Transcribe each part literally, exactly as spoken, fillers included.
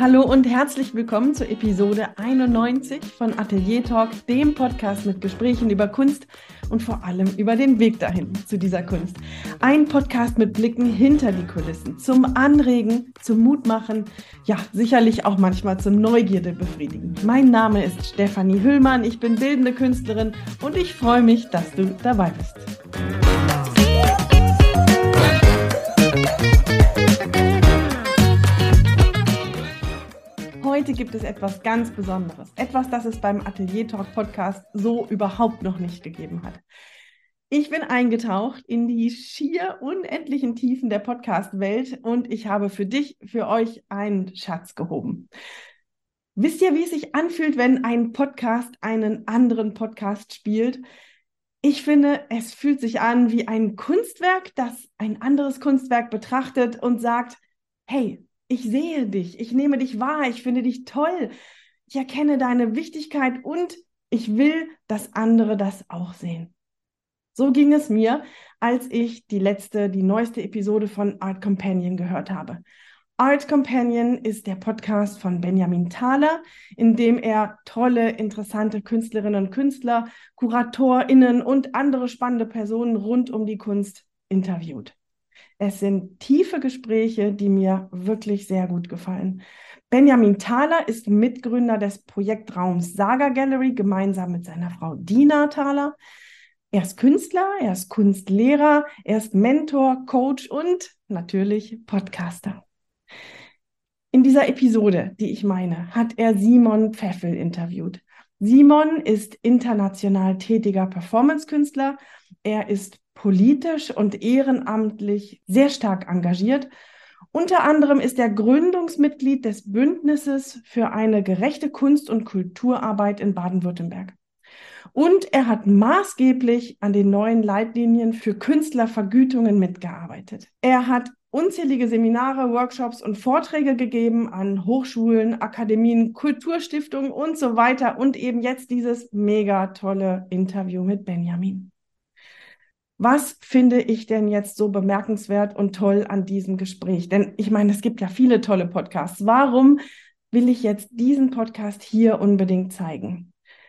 Hallo und herzlich willkommen zur Episode einundneunzig von Atelier Talk, dem Podcast mit Gesprächen über Kunst und vor allem über den Weg dahin zu dieser Kunst. Ein Podcast mit Blicken hinter die Kulissen, zum Anregen, zum Mutmachen, ja, sicherlich auch manchmal zum Neugierde befriedigen. Mein Name ist Stefanie Hüllmann, ich bin bildende Künstlerin und ich freue mich, dass du dabei bist. Heute gibt es etwas ganz Besonderes, etwas, das es beim Atelier Talk Podcast so überhaupt noch nicht gegeben hat. Ich bin eingetaucht in die schier unendlichen Tiefen der Podcast-Welt und ich habe für dich, für euch einen Schatz gehoben. Wisst ihr, wie es sich anfühlt, wenn ein Podcast einen anderen Podcast spielt? Ich finde, es fühlt sich an wie ein Kunstwerk, das ein anderes Kunstwerk betrachtet und sagt, hey, ich sehe dich, ich nehme dich wahr, ich finde dich toll, ich erkenne deine Wichtigkeit und ich will, dass andere das auch sehen. So ging es mir, als ich die letzte, die neueste Episode von Art Companion gehört habe. Art Companion ist der Podcast von Benjamin Thaler, in dem er tolle, interessante Künstlerinnen und Künstler, KuratorInnen und andere spannende Personen rund um die Kunst interviewt. Es sind tiefe Gespräche, die mir wirklich sehr gut gefallen. Benjamin Thaler ist Mitgründer des Projektraums Saga Gallery, gemeinsam mit seiner Frau Dina Thaler. Er ist Künstler, er ist Kunstlehrer, er ist Mentor, Coach und natürlich Podcaster. In dieser Episode, die ich meine, hat er Simon Pfeffel interviewt. Simon ist international tätiger Performance-Künstler. Er ist politisch und ehrenamtlich sehr stark engagiert. Unter anderem ist er Gründungsmitglied des Bündnisses für eine gerechte Kunst- und Kulturarbeit in Baden-Württemberg. Und er hat maßgeblich an den neuen Leitlinien für Künstlervergütungen mitgearbeitet. Er hat unzählige Seminare, Workshops und Vorträge gegeben an Hochschulen, Akademien, Kulturstiftungen und so weiter. Und eben jetzt dieses mega tolle Interview mit Benjamin. Was finde ich denn jetzt so bemerkenswert und toll an diesem Gespräch? Denn ich meine, es gibt ja viele tolle Podcasts. Warum will ich jetzt diesen Podcast hier unbedingt zeigen?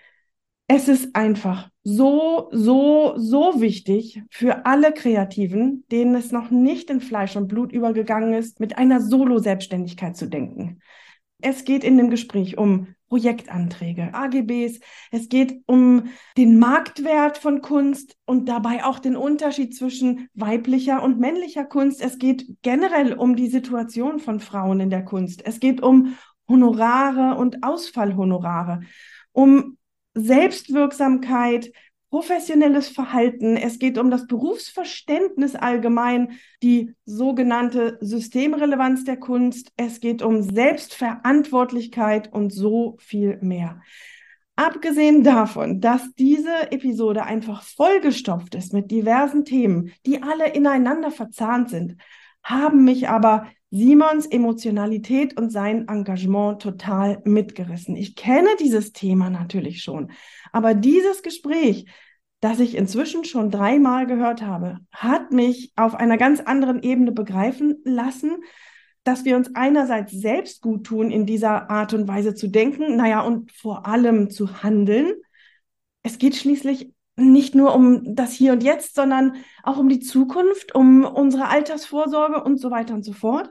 Es ist einfach so, so, so wichtig für alle Kreativen, denen es noch nicht in Fleisch und Blut übergegangen ist, mit einer Solo-Selbstständigkeit zu denken. Es geht in dem Gespräch um Projektanträge, A G Bs, es geht um den Marktwert von Kunst und dabei auch den Unterschied zwischen weiblicher und männlicher Kunst. Es geht generell um die Situation von Frauen in der Kunst. Es geht um Honorare und Ausfallhonorare, um Selbstwirksamkeit, professionelles Verhalten. Es geht um das Berufsverständnis allgemein, die sogenannte Systemrelevanz der Kunst. Es geht um Selbstverantwortlichkeit und so viel mehr. Abgesehen davon, dass diese Episode einfach vollgestopft ist mit diversen Themen, die alle ineinander verzahnt sind, haben mich aber Simons Emotionalität und sein Engagement total mitgerissen. Ich kenne dieses Thema natürlich schon, aber dieses Gespräch, das ich inzwischen schon dreimal gehört habe, hat mich auf einer ganz anderen Ebene begreifen lassen, dass wir uns einerseits selbst gut tun, in dieser Art und Weise zu denken, naja, und vor allem zu handeln. Es geht schließlich nicht nur um das Hier und Jetzt, sondern auch um die Zukunft, um unsere Altersvorsorge und so weiter und so fort.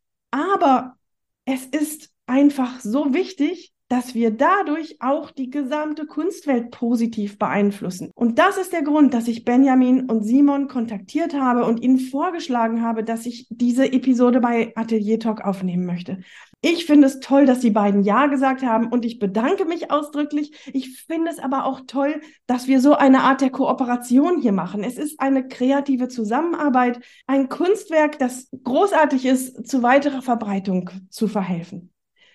Aber es ist einfach so wichtig, dass wir dadurch auch die gesamte Kunstwelt positiv beeinflussen. Und das ist der Grund, dass ich Benjamin und Simon kontaktiert habe und ihnen vorgeschlagen habe, dass ich diese Episode bei Atelier Talk aufnehmen möchte. Ich finde es toll, dass die beiden Ja gesagt haben und ich bedanke mich ausdrücklich. Ich finde es aber auch toll, dass wir so eine Art der Kooperation hier machen. Es ist eine kreative Zusammenarbeit, ein Kunstwerk, das großartig ist, zu weiterer Verbreitung zu verhelfen.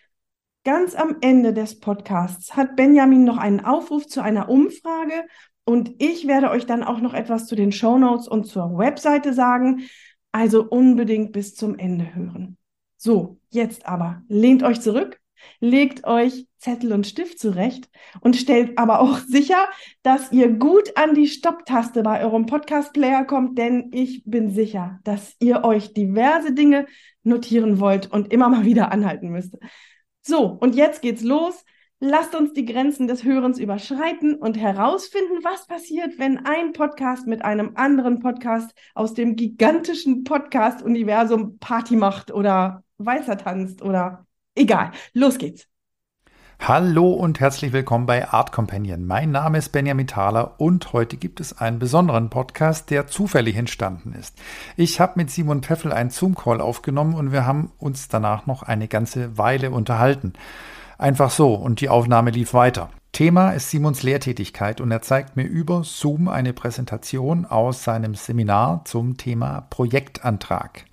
Ganz am Ende des Podcasts hat Benjamin noch einen Aufruf zu einer Umfrage und ich werde euch dann auch noch etwas zu den Shownotes und zur Webseite sagen. Also unbedingt bis zum Ende hören. So, jetzt aber lehnt euch zurück, legt euch Zettel und Stift zurecht und stellt aber auch sicher, dass ihr gut an die Stopptaste bei eurem Podcast-Player kommt, denn ich bin sicher, dass ihr euch diverse Dinge notieren wollt und immer mal wieder anhalten müsst. So, und jetzt geht's los. Lasst uns die Grenzen des Hörens überschreiten und herausfinden, was passiert, wenn ein Podcast mit einem anderen Podcast aus dem gigantischen Podcast-Universum Party macht oder Walzer tanzt oder egal. Los geht's. Hallo und herzlich willkommen bei Art Companion. Mein Name ist Benjamin Thaler und heute gibt es einen besonderen Podcast, der zufällig entstanden ist. Ich habe mit Simon Pfeffel einen Zoom-Call aufgenommen und wir haben uns danach noch eine ganze Weile unterhalten. Einfach so, und die Aufnahme lief weiter. Thema ist Simons Lehrtätigkeit und er zeigt mir über Zoom eine Präsentation aus seinem Seminar zum Thema Projektantrag.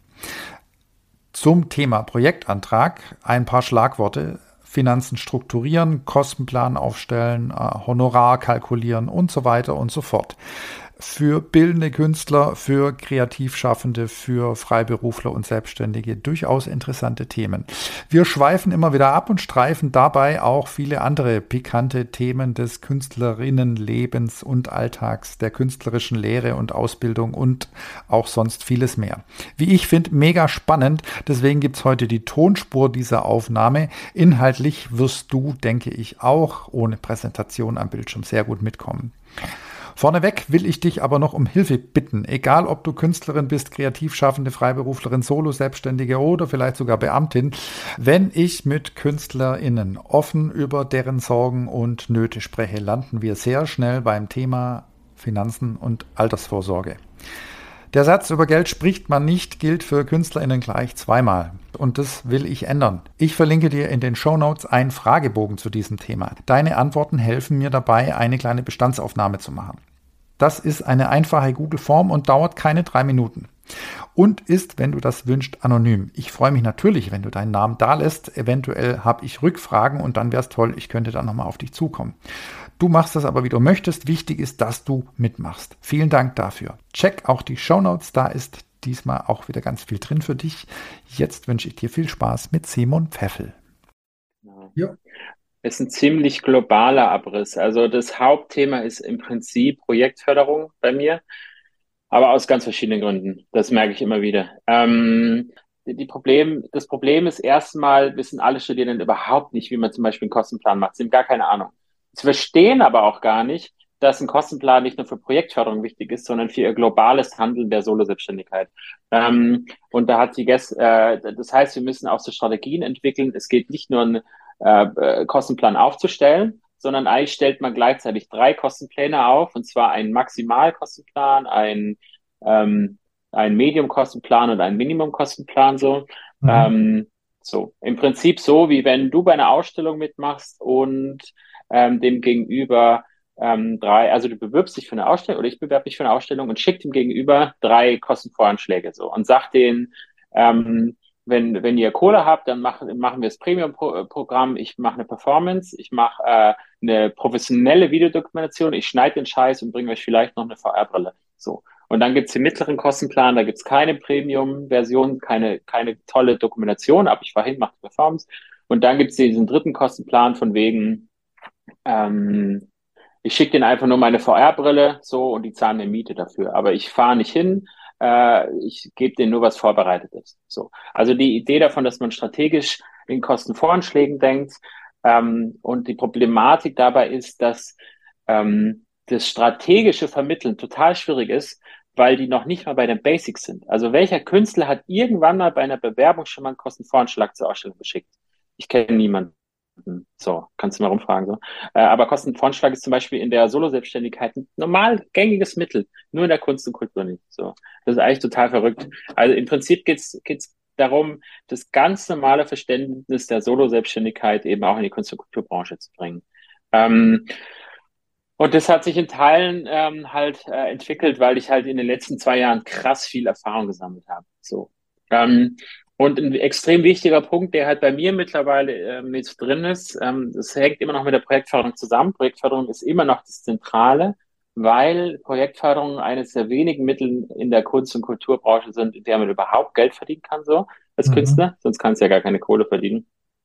Zum Thema Projektantrag ein paar Schlagworte: Finanzen strukturieren, Kostenplan aufstellen, Honorar kalkulieren und so weiter und so fort. Für bildende Künstler, für Kreativschaffende, für Freiberufler und Selbstständige durchaus interessante Themen. Wir schweifen immer wieder ab und streifen dabei auch viele andere pikante Themen des Künstlerinnenlebens und Alltags, der künstlerischen Lehre und Ausbildung und auch sonst vieles mehr. Wie ich finde, mega spannend. Deswegen gibt's heute die Tonspur dieser Aufnahme. Inhaltlich wirst du, denke ich, auch ohne Präsentation am Bildschirm sehr gut mitkommen. Vorneweg will ich dich aber noch um Hilfe bitten, egal ob du Künstlerin bist, Kreativschaffende, Freiberuflerin, Solo-Selbstständige oder vielleicht sogar Beamtin. Wenn ich mit KünstlerInnen offen über deren Sorgen und Nöte spreche, landen wir sehr schnell beim Thema Finanzen und Altersvorsorge. Der Satz, über Geld spricht man nicht, gilt für KünstlerInnen gleich zweimal. Und das will ich ändern. Ich verlinke dir in den Shownotes einen Fragebogen zu diesem Thema. Deine Antworten helfen mir dabei, eine kleine Bestandsaufnahme zu machen. Das ist eine einfache Google-Form und dauert keine drei Minuten. Und ist, wenn du das wünschst, anonym. Ich freue mich natürlich, wenn du deinen Namen da lässt. Eventuell habe ich Rückfragen und dann wäre es toll, ich könnte dann nochmal auf dich zukommen. Du machst das aber, wie du möchtest. Wichtig ist, dass du mitmachst. Vielen Dank dafür. Check auch die Shownotes, da ist diesmal auch wieder ganz viel drin für dich. Jetzt wünsche ich dir viel Spaß mit Simon Pfeffel. Ja. Ist ein ziemlich globaler Abriss. Also das Hauptthema ist im Prinzip Projektförderung bei mir, aber aus ganz verschiedenen Gründen. Das merke ich immer wieder. Ähm, die Problem, das Problem ist erstmal, wissen alle Studierenden überhaupt nicht, wie man zum Beispiel einen Kostenplan macht. Sie haben gar keine Ahnung. Sie verstehen aber auch gar nicht, dass ein Kostenplan nicht nur für Projektförderung wichtig ist, sondern für ihr globales Handeln der Solo-Selbstständigkeit. Ähm, und da hat die Guess, äh, das heißt, wir müssen auch so Strategien entwickeln. Es geht nicht nur ein äh, Kostenplan aufzustellen, sondern eigentlich stellt man gleichzeitig drei Kostenpläne auf, und zwar einen Maximalkostenplan, einen, ähm, einen Medium-Kostenplan und einen Minimum-Kostenplan, so. Mhm. Ähm, so, im Prinzip so, wie wenn du bei einer Ausstellung mitmachst und ähm, dem Gegenüber ähm, drei, also du bewirbst dich für eine Ausstellung oder ich bewerbe mich für eine Ausstellung und schick dem Gegenüber drei Kostenvoranschläge, so, und sag denen, ähm, wenn, wenn ihr Kohle habt, dann machen, machen wir das Premium-Programm, ich mache eine Performance, ich mache äh, eine professionelle Videodokumentation, ich schneide den Scheiß und bringe euch vielleicht noch eine V R-Brille. So. Und dann gibt's den mittleren Kostenplan, da gibt's keine Premium-Version, keine, keine tolle Dokumentation, aber ich fahr hin, mache Performance. Und dann gibt's diesen dritten Kostenplan von wegen, ähm, ich schicke denen einfach nur meine V R-Brille, so, und die zahlen mir Miete dafür. Aber ich fahre nicht hin, äh, ich gebe denen nur was Vorbereitetes. So. Also die Idee davon, dass man strategisch in Kostenvoranschlägen denkt, ähm, und die Problematik dabei ist, dass ähm, das strategische Vermitteln total schwierig ist, weil die noch nicht mal bei den Basics sind. Also welcher Künstler hat irgendwann mal bei einer Bewerbung schon mal einen Kostenvoranschlag zur Ausstellung geschickt? Ich kenne niemanden. So, kannst du mal rumfragen. So. Äh, aber Kostenvoranschlag ist zum Beispiel in der Solo-Selbstständigkeit ein normal gängiges Mittel, nur in der Kunst und Kultur nicht. So, das ist eigentlich total verrückt. Also im Prinzip geht's geht's darum, das ganz normale Verständnis der Solo-Selbstständigkeit eben auch in die Kunst- und Kulturbranche zu bringen. Ähm, und das hat sich in Teilen ähm, halt äh, entwickelt, weil ich halt in den letzten zwei Jahren krass viel Erfahrung gesammelt habe. So. Ähm, Und ein extrem wichtiger Punkt, der halt bei mir mittlerweile äh, mit drin ist, ähm, das hängt immer noch mit der Projektförderung zusammen. Projektförderung ist immer noch das Zentrale, weil Projektförderung eines der wenigen Mittel in der Kunst- und Kulturbranche sind, in der man überhaupt Geld verdienen kann, so als mhm. Künstler. Sonst kannst du ja gar keine Kohle verdienen.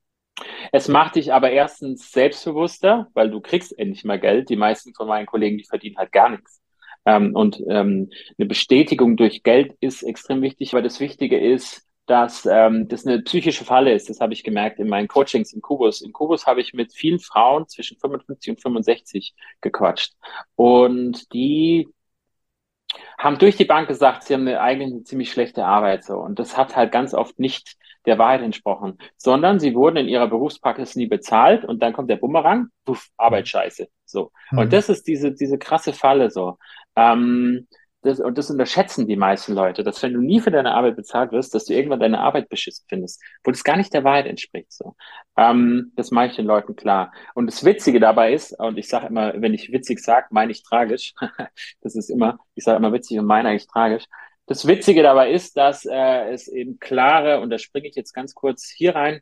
Es macht dich aber erstens selbstbewusster, weil du kriegst endlich mal Geld. Die meisten von meinen Kollegen, die verdienen halt gar nichts. Ähm, und ähm, eine Bestätigung durch Geld ist extrem wichtig, weil das Wichtige ist, dass ähm, das eine psychische Falle ist. Das habe ich gemerkt in meinen Coachings im Kubus. Im Kubus habe ich mit vielen Frauen zwischen fünfundfünfzig und fünfundsechzig gequatscht. Und die haben durch die Bank gesagt, sie haben eine, eigentlich eine ziemlich schlechte Arbeit so. Und das hat halt ganz oft nicht der Wahrheit entsprochen, sondern sie wurden in ihrer Berufspraxis nie bezahlt und dann kommt der Bumerang, puff, Arbeit scheiße. So. Und Mhm. das ist diese, diese krasse Falle so. Ähm, das, und das unterschätzen die meisten Leute, dass wenn du nie für deine Arbeit bezahlt wirst, dass du irgendwann deine Arbeit beschissen findest, wo das gar nicht der Wahrheit entspricht. So. Ähm, das mache ich den Leuten klar. Und das Witzige dabei ist, und ich sage immer, wenn ich witzig sage, meine ich tragisch, das ist immer, ich sage immer witzig und meine eigentlich tragisch. Das Witzige dabei ist, dass äh, es eben klare, und da springe ich jetzt ganz kurz hier rein,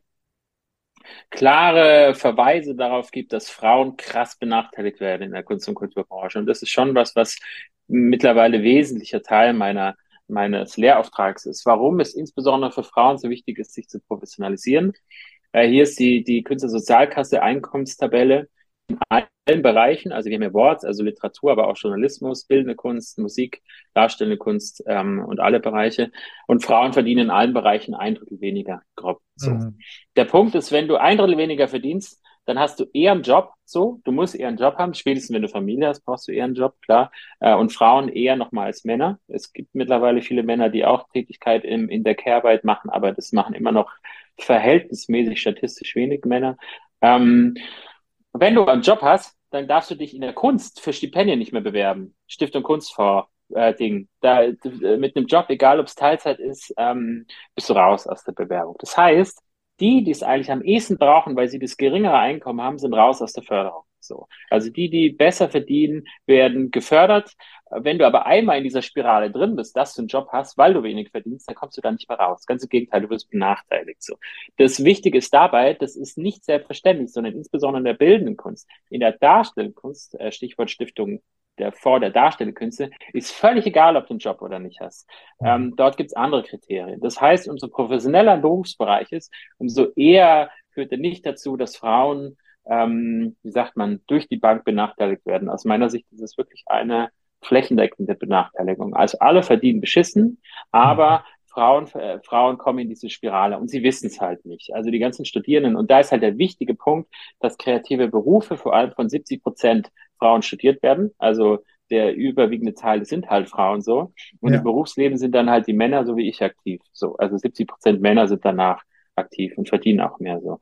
klare Verweise darauf gibt, dass Frauen krass benachteiligt werden in der Kunst- und Kulturbranche. Und das ist schon was, was mittlerweile wesentlicher Teil meiner, meines Lehrauftrags ist. Warum es insbesondere für Frauen so wichtig ist, sich zu professionalisieren. Äh, hier ist die, die Künstlersozialkasse Einkommenstabelle in allen Bereichen. Also wir haben ja Awards, also Literatur, aber auch Journalismus, bildende Kunst, Musik, darstellende Kunst ähm, und alle Bereiche. Und Frauen verdienen in allen Bereichen ein Drittel weniger, grob so. Mhm. Der Punkt ist, wenn du ein Drittel weniger verdienst, dann hast du eher einen Job, so. Du musst eher einen Job haben. Spätestens wenn du Familie hast, brauchst du eher einen Job, klar. Äh, und Frauen eher nochmal als Männer. Es gibt mittlerweile viele Männer, die auch Tätigkeit im, in der Care-Arbeit machen, aber das machen immer noch verhältnismäßig statistisch wenig Männer. Ähm, wenn du einen Job hast, dann darfst du dich in der Kunst für Stipendien nicht mehr bewerben. Stiftung Kunstfonds, äh, Ding. Da, mit einem Job, egal ob es Teilzeit ist, ähm, bist du raus aus der Bewerbung. Das heißt, die, die es eigentlich am ehesten brauchen, weil sie das geringere Einkommen haben, sind raus aus der Förderung. So. Also die, die besser verdienen, werden gefördert. Wenn du aber einmal in dieser Spirale drin bist, dass du einen Job hast, weil du wenig verdienst, dann kommst du da nicht mehr raus. Ganz im Gegenteil, du wirst benachteiligt. So. Das Wichtige ist dabei, das ist nicht selbstverständlich, sondern insbesondere in der bildenden Kunst, in der darstellenden Kunst, äh, Stichwort Stiftung der vor der darstellenden Künste, ist völlig egal, ob du einen Job oder nicht hast. Mhm. Ähm, dort gibt es andere Kriterien. Das heißt, umso professioneller ein Berufsbereich ist, umso eher führt er nicht dazu, dass Frauen, ähm, wie sagt man, durch die Bank benachteiligt werden. Aus meiner Sicht ist es wirklich eine flächendeckende Benachteiligung. Also alle verdienen beschissen, Mhm. aber Frauen, äh, Frauen kommen in diese Spirale und sie wissen es halt nicht. Also die ganzen Studierenden, und da ist halt der wichtige Punkt, dass kreative Berufe vor allem von siebzig Prozent Frauen studiert werden. Also der überwiegende Teil sind halt Frauen so. Und im Ja. Berufsleben sind dann halt die Männer, so wie ich, aktiv. So, also siebzig Prozent Männer sind danach aktiv und verdienen auch mehr so.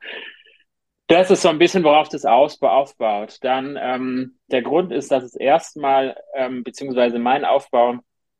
Das ist so ein bisschen, worauf das Ausbau aufbaut. Dann ähm, der Grund ist, dass es erstmal, ähm, beziehungsweise mein Aufbau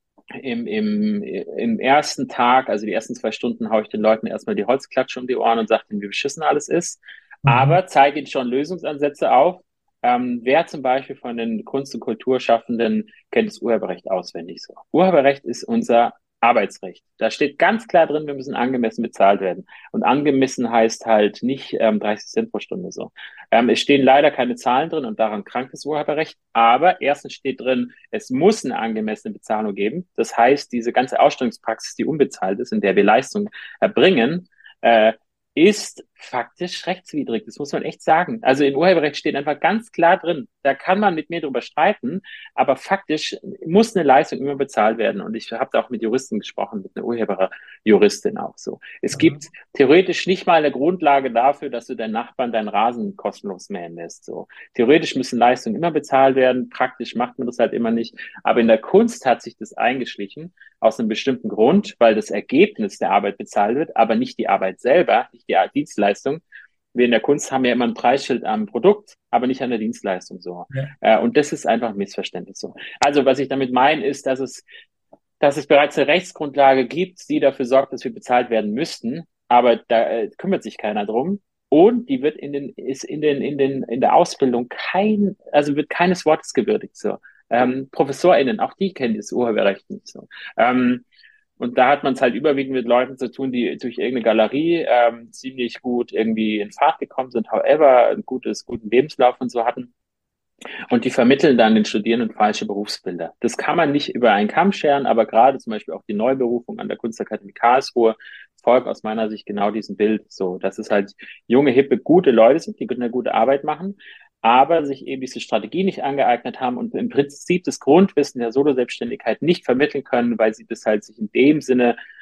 im, im, im ersten Tag, also die ersten zwei Stunden, haue ich den Leuten erstmal die Holzklatsche um die Ohren und sage ihnen, wie beschissen alles ist. Mhm. Aber zeige ihnen schon Lösungsansätze auf. Ähm, wer zum Beispiel von den Kunst- und Kulturschaffenden kennt das Urheberrecht auswendig so. Urheberrecht ist unser Arbeitsrecht. Da steht ganz klar drin, wir müssen angemessen bezahlt werden. Und angemessen heißt halt nicht ähm, dreißig Cent pro Stunde so. Ähm, es stehen leider keine Zahlen drin und daran krankt das Urheberrecht. Aber erstens steht drin, es muss eine angemessene Bezahlung geben. Das heißt, diese ganze Ausstellungspraxis, die unbezahlt ist, in der wir Leistung erbringen, äh, ist faktisch rechtswidrig. Das muss man echt sagen. Also im Urheberrecht steht einfach ganz klar drin. Da kann man mit mir drüber streiten, aber faktisch muss eine Leistung immer bezahlt werden. Und ich habe da auch mit Juristen gesprochen, mit einer Urheberjuristin auch so. Es gibt Mhm. theoretisch nicht mal eine Grundlage dafür, dass du deinen Nachbarn deinen Rasen kostenlos mähen lässt. So. Theoretisch müssen Leistungen immer bezahlt werden. Praktisch macht man das halt immer nicht. Aber in der Kunst hat sich das eingeschlichen aus einem bestimmten Grund, weil das Ergebnis der Arbeit bezahlt wird, aber nicht die Arbeit selber, nicht die Dienstleistung. Wir in der Kunst haben ja immer ein Preisschild am Produkt, aber nicht an der Dienstleistung so. Ja. Äh, und das ist einfach ein Missverständnis so. Also was ich damit meine, ist, dass es, dass es bereits eine Rechtsgrundlage gibt, die dafür sorgt, dass wir bezahlt werden müssten, aber da äh, kümmert sich keiner drum. Und die wird in den, ist in den, in den, in der Ausbildung kein, also wird keines Wortes gewürdigt so. Ähm, ProfessorInnen, auch die kennen das Urheberrecht nicht so. Ähm, und da hat man es halt überwiegend mit Leuten zu tun, die durch irgendeine Galerie ähm, ziemlich gut irgendwie in Fahrt gekommen sind, however, ein gutes, guten Lebenslauf und so hatten. Und die vermitteln dann den Studierenden falsche Berufsbilder. Das kann man nicht über einen Kamm scheren, aber gerade zum Beispiel auch die Neuberufung an der Kunstakademie Karlsruhe folgt aus meiner Sicht genau diesem Bild so, dass es halt junge, hippe, gute Leute sind, die eine gute Arbeit machen, aber sich eben diese Strategie nicht angeeignet haben und im Prinzip das Grundwissen der Solo-Selbstständigkeit nicht vermitteln können, weil sie das halt sich in dem Sinne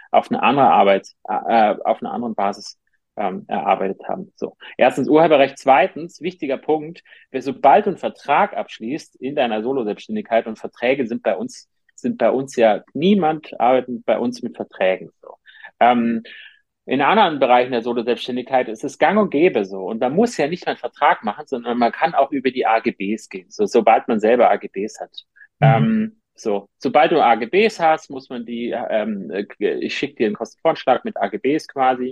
auf eine andere Arbeit, äh, auf einer anderen Basis ähm, erarbeitet haben. So. Erstens Urheberrecht. Zweitens, wichtiger Punkt, wer sobald du einen Vertrag abschließt in deiner Solo-Selbstständigkeit, und Verträge sind bei uns, sind bei uns ja, niemand arbeitet bei uns mit Verträgen. So. Ähm, in anderen Bereichen der Solo-Selbstständigkeit ist es gang und gäbe so. Und man muss ja nicht mal einen Vertrag machen, sondern man kann auch über die A G Bs gehen, so, sobald man selber A G Bs hat. Mhm. Ähm, so, sobald du A G Bs hast, muss man die, ähm, ich schicke dir einen Kostenvoranschlag mit A G Bs quasi.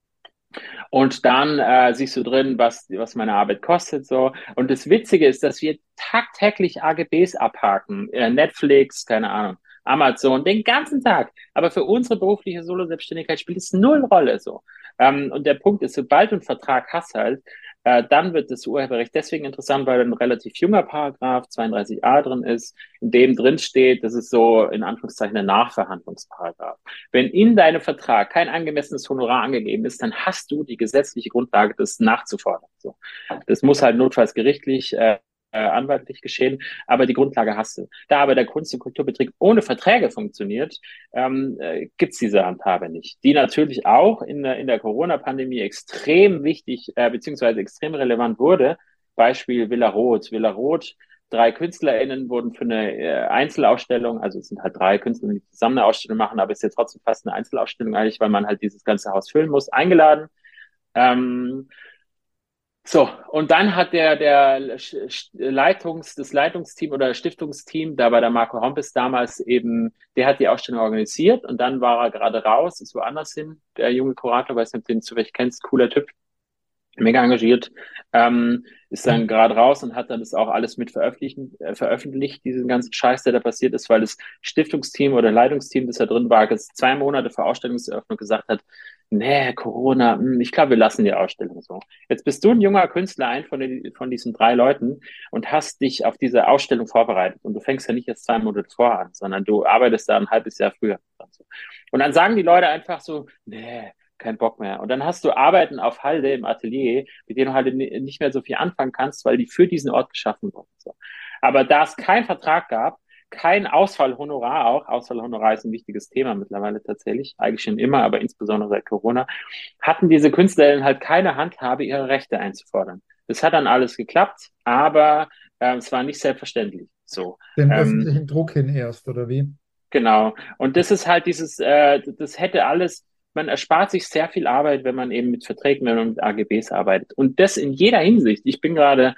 Und dann äh, siehst du drin, was, was meine Arbeit kostet. So. Und das Witzige ist, dass wir tagtäglich A G Bs abhaken. Äh, Netflix, keine Ahnung, Amazon, den ganzen Tag. Aber für unsere berufliche Solo-Selbstständigkeit spielt es null Rolle. So. Ähm, und der Punkt ist, sobald du einen Vertrag hast halt, äh, dann wird das Urheberrecht deswegen interessant, weil ein relativ junger Paragraph zweiunddreißig a drin ist, in dem drin steht, das ist so in Anführungszeichen ein Nachverhandlungsparagraph. Wenn in deinem Vertrag kein angemessenes Honorar angegeben ist, dann hast du die gesetzliche Grundlage, das nachzufordern. So. Das muss halt notfalls gerichtlich, äh, äh, anwaltlich geschehen, aber die Grundlage hast du. Da aber der Kunst- und Kulturbetrieb ohne Verträge funktioniert, ähm, äh, gibt's diese Handhabe nicht. Die natürlich auch in der, in der Corona-Pandemie extrem wichtig, äh, beziehungsweise extrem relevant wurde. Beispiel Villa Roth. Villa Roth, drei KünstlerInnen wurden für eine äh, Einzelausstellung, also es sind halt drei Künstler, die zusammen eine Ausstellung machen, aber es ist jetzt trotzdem fast eine Einzelausstellung eigentlich, weil man halt dieses ganze Haus füllen muss, eingeladen. Ähm, so, und dann hat der, der Leitungs, das Leitungsteam oder Stiftungsteam, da war der Marco Hompes damals eben, der hat die Ausstellung organisiert und dann war er gerade raus, ist woanders hin, der junge Kurator, weiß nicht, ob du den zufällig kennst, cooler Typ, mega engagiert, ähm, ist dann gerade raus und hat dann das auch alles mit veröffentlichen, äh, veröffentlicht, diesen ganzen Scheiß, der da passiert ist, weil das Stiftungsteam oder Leitungsteam, das da drin war, jetzt zwei Monate vor Ausstellungseröffnung gesagt hat, nee, Corona, mh, ich glaube, wir lassen die Ausstellung so. Jetzt bist du ein junger Künstler, ein von, den, von diesen drei Leuten und hast dich auf diese Ausstellung vorbereitet und du fängst ja nicht erst zwei Monate vor an, sondern du arbeitest da ein halbes Jahr früher. Und dann sagen die Leute einfach so, nee, kein Bock mehr. Und dann hast du Arbeiten auf Halde im Atelier, mit denen du halt nicht mehr so viel anfangen kannst, weil die für diesen Ort geschaffen wurden. So. Aber da es keinen Vertrag gab, kein Ausfallhonorar auch, Ausfallhonorar ist ein wichtiges Thema mittlerweile tatsächlich, eigentlich schon immer, aber insbesondere seit Corona, hatten diese Künstlerinnen halt keine Handhabe, ihre Rechte einzufordern. Das hat dann alles geklappt, aber äh, es war nicht selbstverständlich. So. Den Ähm, öffentlichen Druck hin erst, oder wie? Genau. Und das ist halt dieses, äh, das hätte alles, man erspart sich sehr viel Arbeit, wenn man eben mit Verträgen, wenn man mit A G Bs arbeitet. Und das in jeder Hinsicht. Ich bin gerade,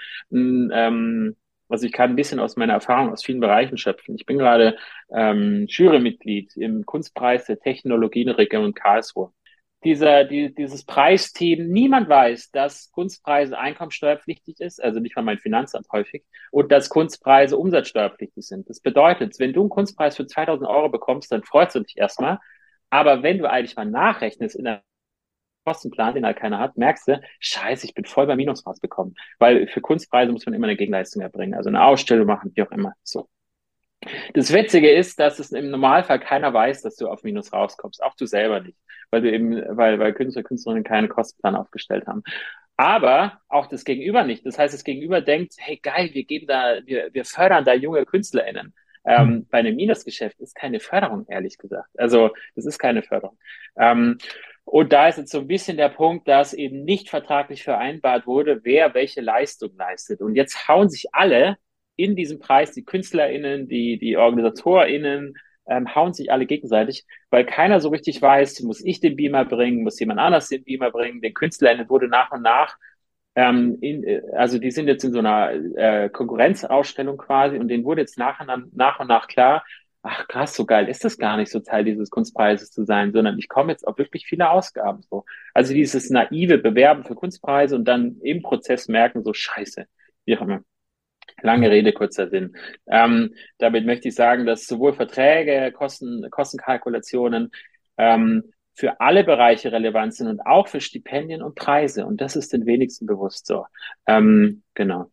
ähm, also ich kann ein bisschen aus meiner Erfahrung aus vielen Bereichen schöpfen. Ich bin gerade ähm, Jurymitglied im Kunstpreis der Technologien Region Karlsruhe. Dieser, die, dieses Preisteam, niemand weiß, dass Kunstpreise einkommensteuerpflichtig ist, also nicht mal mein Finanzamt häufig, und dass Kunstpreise umsatzsteuerpflichtig sind. Das bedeutet, wenn du einen Kunstpreis für zweitausend Euro bekommst, dann freust du dich erstmal. Aber wenn du eigentlich mal nachrechnest in der Kostenplan, den halt keiner hat, merkst du, scheiße, ich bin voll beim Minus rausgekommen. Weil für Kunstpreise muss man immer eine Gegenleistung erbringen, also eine Ausstellung machen, wie auch immer. So. Das Witzige ist, dass es im Normalfall keiner weiß, dass du auf Minus rauskommst, auch du selber nicht, weil du eben, weil, weil Künstler, Künstlerinnen keinen Kostenplan aufgestellt haben. Aber auch das Gegenüber nicht. Das heißt, das Gegenüber denkt, hey geil, wir geben da, wir, wir fördern da junge KünstlerInnen. Ähm, hm. Bei einem Minusgeschäft ist keine Förderung, ehrlich gesagt. Also das ist keine Förderung. Ähm, und da ist jetzt so ein bisschen der Punkt, dass eben nicht vertraglich vereinbart wurde, wer welche Leistung leistet. Und jetzt hauen sich alle in diesem Preis, die KünstlerInnen, die, die OrganisatorInnen, ähm, hauen sich alle gegenseitig, weil keiner so richtig weiß, muss ich den Beamer bringen, muss jemand anders den Beamer bringen. Den KünstlerInnen wurde nach und nach, ähm, in, also die sind jetzt in so einer äh, Konkurrenzausstellung quasi und denen wurde jetzt nach und, nach und nach klar, ach krass, so geil ist das gar nicht, so Teil dieses Kunstpreises zu sein, sondern ich komme jetzt auf wirklich viele Ausgaben. So. Also dieses naive Bewerben für Kunstpreise und dann im Prozess merken, so scheiße, wie auch immer. Lange Rede, kurzer Sinn. Ähm, damit möchte ich sagen, dass sowohl Verträge, Kosten, Kostenkalkulationen ähm, für alle Bereiche relevant sind und auch für Stipendien und Preise. Und das ist den wenigsten bewusst so. Ähm, genau.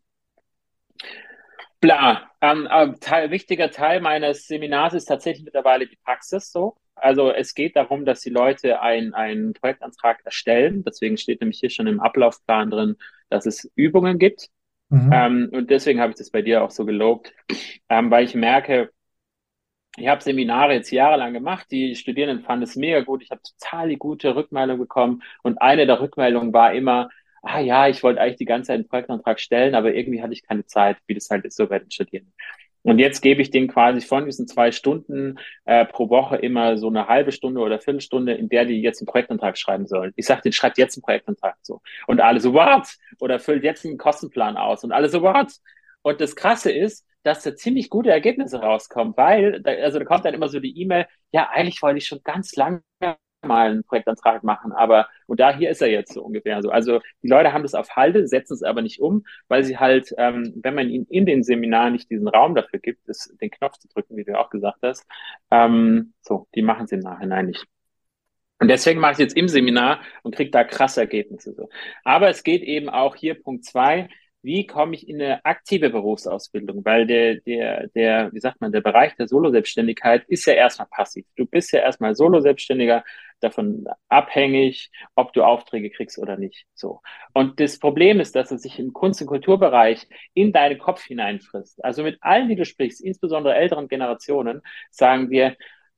Bla. Ähm, äh, Teil, wichtiger Teil meines Seminars ist tatsächlich mittlerweile die Praxis so. Also es geht darum, dass die Leute ein, einen Projektantrag erstellen. Deswegen steht nämlich hier schon im Ablaufplan drin, dass es Übungen gibt. Mhm. Ähm, und deswegen habe ich das bei dir auch so gelobt, ähm, weil ich merke, Ich habe Seminare jetzt jahrelang gemacht, die Studierenden fanden es mega gut. Ich habe total die gute Rückmeldung bekommen. Und eine der Rückmeldungen war immer, ah ja, ich wollte eigentlich die ganze Zeit einen Projektantrag stellen, aber irgendwie hatte ich keine Zeit, wie das halt ist so bei den Studierenden. Und jetzt gebe ich denen quasi von diesen zwei Stunden äh, pro Woche immer so eine halbe Stunde oder Viertelstunde, in der die jetzt einen Projektantrag schreiben sollen. Ich sage denen, schreibt jetzt einen Projektantrag so. Und alle so, what? Oder füllt jetzt einen Kostenplan aus. Und alle so, what? Und das Krasse ist, dass da ziemlich gute Ergebnisse rauskommen, weil, da, also da kommt dann immer so die E-Mail, ja, eigentlich wollte ich schon ganz lange mal einen Projektantrag machen, aber, und da hier ist er jetzt so ungefähr so. Also die Leute haben das auf Halde, setzen es aber nicht um, weil sie halt, ähm, wenn man ihnen in den Seminaren nicht diesen Raum dafür gibt, das, den Knopf zu drücken, wie du auch gesagt hast, ähm, so, die machen es im Nachhinein nicht. Und deswegen mache ich es jetzt im Seminar und kriege da krasse Ergebnisse. So. Aber es geht eben auch hier Punkt zwei, wie komme ich in eine aktive Berufsausbildung? Weil der, der, der, wie sagt man, der Bereich der Solo-Selbstständigkeit ist ja erstmal passiv. Du bist ja erstmal Solo-Selbstständiger, davon abhängig, ob du Aufträge kriegst oder nicht. So. Und das Problem ist, dass es sich im Kunst- und Kulturbereich in deinen Kopf hineinfrisst. Also mit allen, die du sprichst, insbesondere älteren Generationen, sagen wir,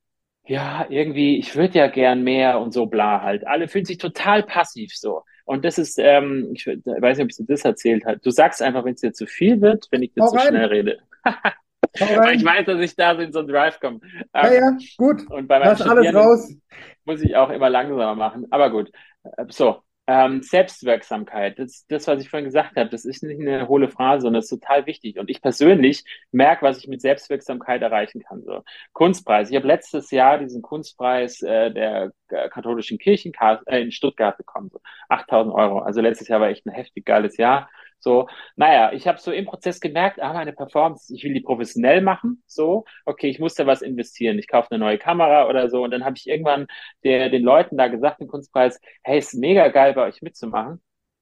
ja, irgendwie, ich würde ja gern mehr und so bla halt. Alle fühlen sich total passiv so. Und das ist, ähm, ich weiß nicht, ob ich dir das erzählt habe. Du sagst einfach, wenn es dir zu viel wird, wenn ich dir Hau zu schnell rein, rede. hau Weil ich rein. weiß, dass ich da so in so einen Drive komme. Ja, Ähm, ja, gut. und bei meinen Lass alles raus. Studierenden muss ich auch immer langsamer machen. Aber gut. Äh, So, ähm, Selbstwirksamkeit. Das, das, was ich vorhin gesagt habe, das ist nicht eine hohle Phrase, sondern das ist total wichtig. Und ich persönlich merke, was ich mit Selbstwirksamkeit erreichen kann. So, Kunstpreis. Ich habe letztes Jahr diesen Kunstpreis äh, der äh, katholischen Kirchen äh, in Stuttgart bekommen. So achttausend Euro. Also letztes Jahr war echt ein heftig geiles Jahr. So, naja, ich habe so im Prozess gemerkt, ah, meine Performance, ich will die professionell machen. So, okay, ich muss da was investieren. Ich kaufe eine neue Kamera oder so. Und dann habe ich irgendwann der, den Leuten da gesagt, im Kunstpreis, hey, ist mega geil, bei euch mitzumachen.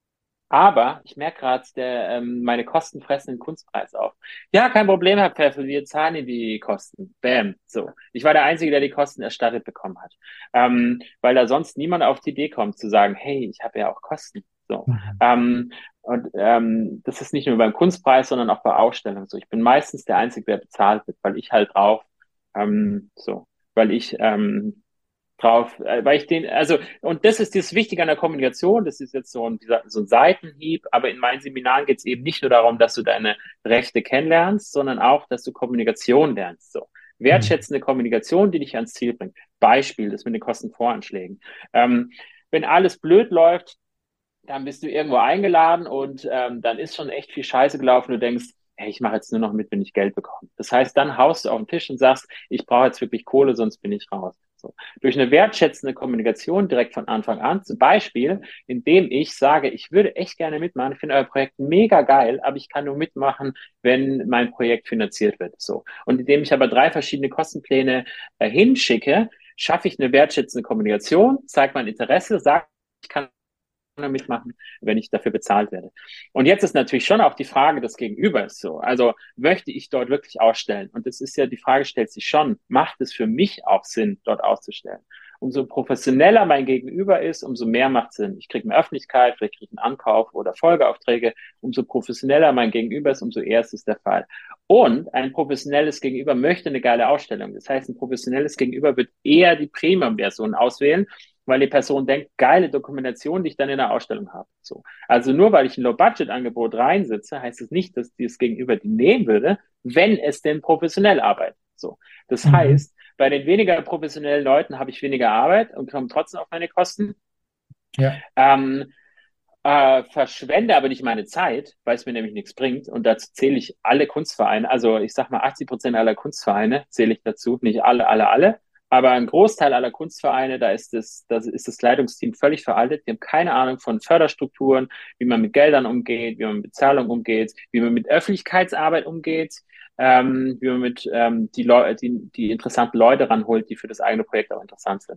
Aber ich merke gerade, ähm, meine Kosten fressen den Kunstpreis auf. Ja, kein Problem, Herr Pfeffel, wir zahlen Ihnen die Kosten. Bam. So. Ich war der Einzige, der die Kosten erstattet bekommen hat. Ähm, weil da sonst niemand auf die Idee kommt zu sagen, hey, ich habe ja auch Kosten. So. Mhm. Ähm, und ähm, das ist nicht nur beim Kunstpreis, sondern auch bei Ausstellungen so. Ich bin meistens der Einzige, der bezahlt wird, weil ich halt drauf, ähm, so, weil ich ähm, drauf, äh, weil ich den, also, und das ist das Wichtige an der Kommunikation, das ist jetzt so ein, so ein Seitenhieb, aber in meinen Seminaren geht es eben nicht nur darum, dass du deine Rechte kennenlernst, sondern auch, dass du Kommunikation lernst. So. Mhm. Wertschätzende Kommunikation, die dich ans Ziel bringt. Beispiel, das mit den Kostenvoranschlägen. Ähm, wenn alles blöd läuft, dann bist du irgendwo eingeladen und ähm, dann ist schon echt viel Scheiße gelaufen. Du denkst, hey, ich mache jetzt nur noch mit, wenn ich Geld bekomme. Das heißt, dann haust du auf den Tisch und sagst, ich brauche jetzt wirklich Kohle, sonst bin ich raus. So. Durch eine wertschätzende Kommunikation direkt von Anfang an, zum Beispiel, indem ich sage, ich würde echt gerne mitmachen, ich finde euer Projekt mega geil, aber ich kann nur mitmachen, wenn mein Projekt finanziert wird. So. Und indem ich aber drei verschiedene Kostenpläne äh, hinschicke, schaffe ich eine wertschätzende Kommunikation, zeige mein Interesse, sage, ich kann mitmachen, wenn ich dafür bezahlt werde. Und jetzt ist natürlich schon auch die Frage des Gegenübers so. Also möchte ich dort wirklich ausstellen? Und das ist ja, die Frage stellt sich schon, macht es für mich auch Sinn, dort auszustellen? Umso professioneller mein Gegenüber ist, umso mehr macht Sinn. Ich kriege mehr Öffentlichkeit, vielleicht kriege ich einen Ankauf oder Folgeaufträge. Umso professioneller mein Gegenüber ist, umso eher ist es der Fall. Und ein professionelles Gegenüber möchte eine geile Ausstellung. Das heißt, ein professionelles Gegenüber wird eher die Premium-Version auswählen, weil die Person denkt, geile Dokumentation, die ich dann in der Ausstellung habe. So. Also nur weil ich ein Low-Budget-Angebot reinsitze, heißt es nicht, dass dieses Gegenüber die nehmen würde, wenn es denn professionell arbeitet. So. Das Mhm. heißt, bei den weniger professionellen Leuten habe ich weniger Arbeit und komme trotzdem auf meine Kosten. Ja. Ähm, äh, verschwende aber nicht meine Zeit, weil es mir nämlich nichts bringt. Und dazu zähle ich alle Kunstvereine. Also ich sag mal, achtzig Prozent aller Kunstvereine zähle ich dazu. Nicht alle, alle, alle. Aber ein Großteil aller Kunstvereine, da ist das, das ist das Leitungsteam völlig veraltet. Die haben keine Ahnung von Förderstrukturen, wie man mit Geldern umgeht, wie man mit Bezahlung umgeht, wie man mit Öffentlichkeitsarbeit umgeht, ähm, wie man mit ähm, die, Leu die, die interessanten Leute ranholt, die für das eigene Projekt auch interessant sind.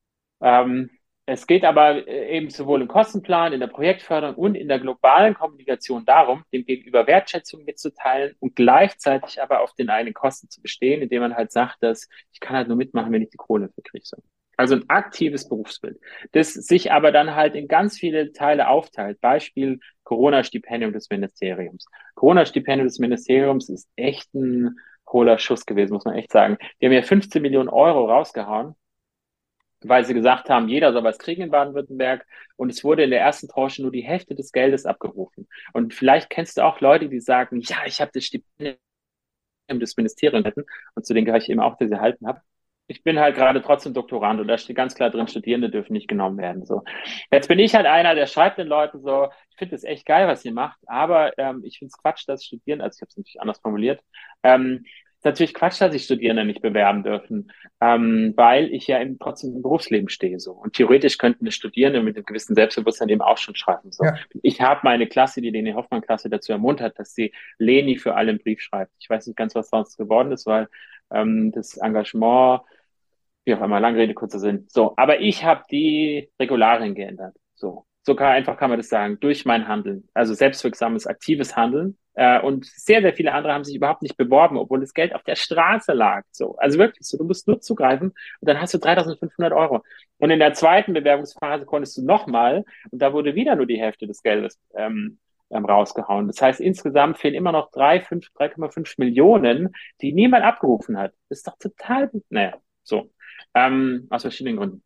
Ähm, Es geht aber äh, eben sowohl im Kostenplan, in der Projektförderung und in der globalen Kommunikation darum, dem Gegenüber Wertschätzung mitzuteilen und gleichzeitig aber auf den eigenen Kosten zu bestehen, indem man halt sagt, dass ich kann halt nur mitmachen, wenn ich die Kohle für kriege. So. Also ein aktives Berufsbild, das sich aber dann halt in ganz viele Teile aufteilt. Beispiel Corona-Stipendium des Ministeriums. Corona-Stipendium des Ministeriums ist echt ein hohler Schuss gewesen, muss man echt sagen. Die haben ja fünfzehn Millionen Euro rausgehauen, weil sie gesagt haben, jeder soll was kriegen in Baden-Württemberg. Und es wurde in der ersten Tranche nur die Hälfte des Geldes abgerufen. Und vielleicht kennst du auch Leute, die sagen, ja, ich habe das Stipendium des Ministeriums erhalten. Und zu denen gehöre ich eben auch, dass ich erhalten habe. Ich bin halt gerade trotzdem Doktorand und da steht ganz klar drin, Studierende dürfen nicht genommen werden. So, jetzt bin ich halt einer, der schreibt den Leuten so, ich finde es echt geil, was ihr macht, aber ähm, ich finde es Quatsch, dass Studierende, also ich habe es natürlich anders formuliert, ähm, ist natürlich Quatsch, dass sich Studierende nicht bewerben dürfen, ähm, weil ich ja eben trotzdem im Berufsleben stehe. So. Und theoretisch könnten eine Studierende mit einem gewissen Selbstbewusstsein eben auch schon schreiben. So. Ja. Ich habe meine Klasse, die Leni Hoffmann-Klasse, dazu ermuntert, dass sie Leni für alle einen Brief schreibt. Ich weiß nicht ganz, was sonst geworden ist, weil ähm, das Engagement, wie auch immer, lange Rede, kurzer Sinn. So, aber ich habe die Regularien geändert. So, so kann, einfach kann man das sagen, durch mein Handeln. Also selbstwirksames, aktives Handeln. Äh, und sehr, sehr viele andere haben sich überhaupt nicht beworben, obwohl das Geld auf der Straße lag. So, also wirklich, so, du musst nur zugreifen und dann hast du dreitausendfünfhundert Euro. Und in der zweiten Bewerbungsphase konntest du nochmal und da wurde wieder nur die Hälfte des Geldes ähm, ähm, rausgehauen. Das heißt, insgesamt fehlen immer noch drei Komma fünf Millionen, die niemand abgerufen hat. Das ist doch total, naja, so. Ähm, aus verschiedenen Gründen.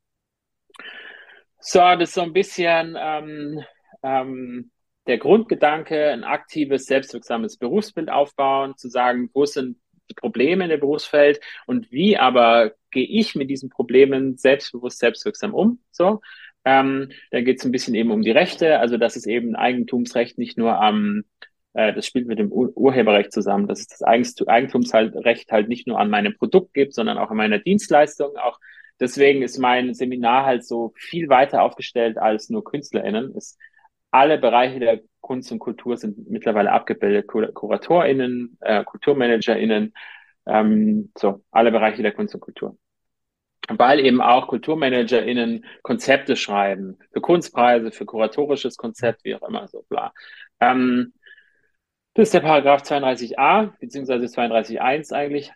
So, das ist so ein bisschen ähm, ähm, der Grundgedanke, ein aktives, selbstwirksames Berufsbild aufbauen, zu sagen, wo sind die Probleme in dem Berufsfeld und wie aber gehe ich mit diesen Problemen selbstbewusst, selbstwirksam um. So, ähm, dann geht es ein bisschen eben um die Rechte, also dass es eben Eigentumsrecht nicht nur am äh, das spielt mit dem Ur Urheberrecht zusammen, dass es das Eigentumsrecht halt nicht nur an meinem Produkt gibt, sondern auch an meiner Dienstleistung. Auch deswegen ist mein Seminar halt so viel weiter aufgestellt als nur KünstlerInnen. Es, alle Bereiche der Kunst und Kultur sind mittlerweile abgebildet. Kur KuratorInnen, äh, KulturmanagerInnen, ähm, so alle Bereiche der Kunst und Kultur. Weil eben auch KulturmanagerInnen Konzepte schreiben, für Kunstpreise, für kuratorisches Konzept, wie auch immer, so bla. Ähm, Das ist der Paragraph zweiunddreißig a, beziehungsweise zweiunddreißig Punkt eins eigentlich.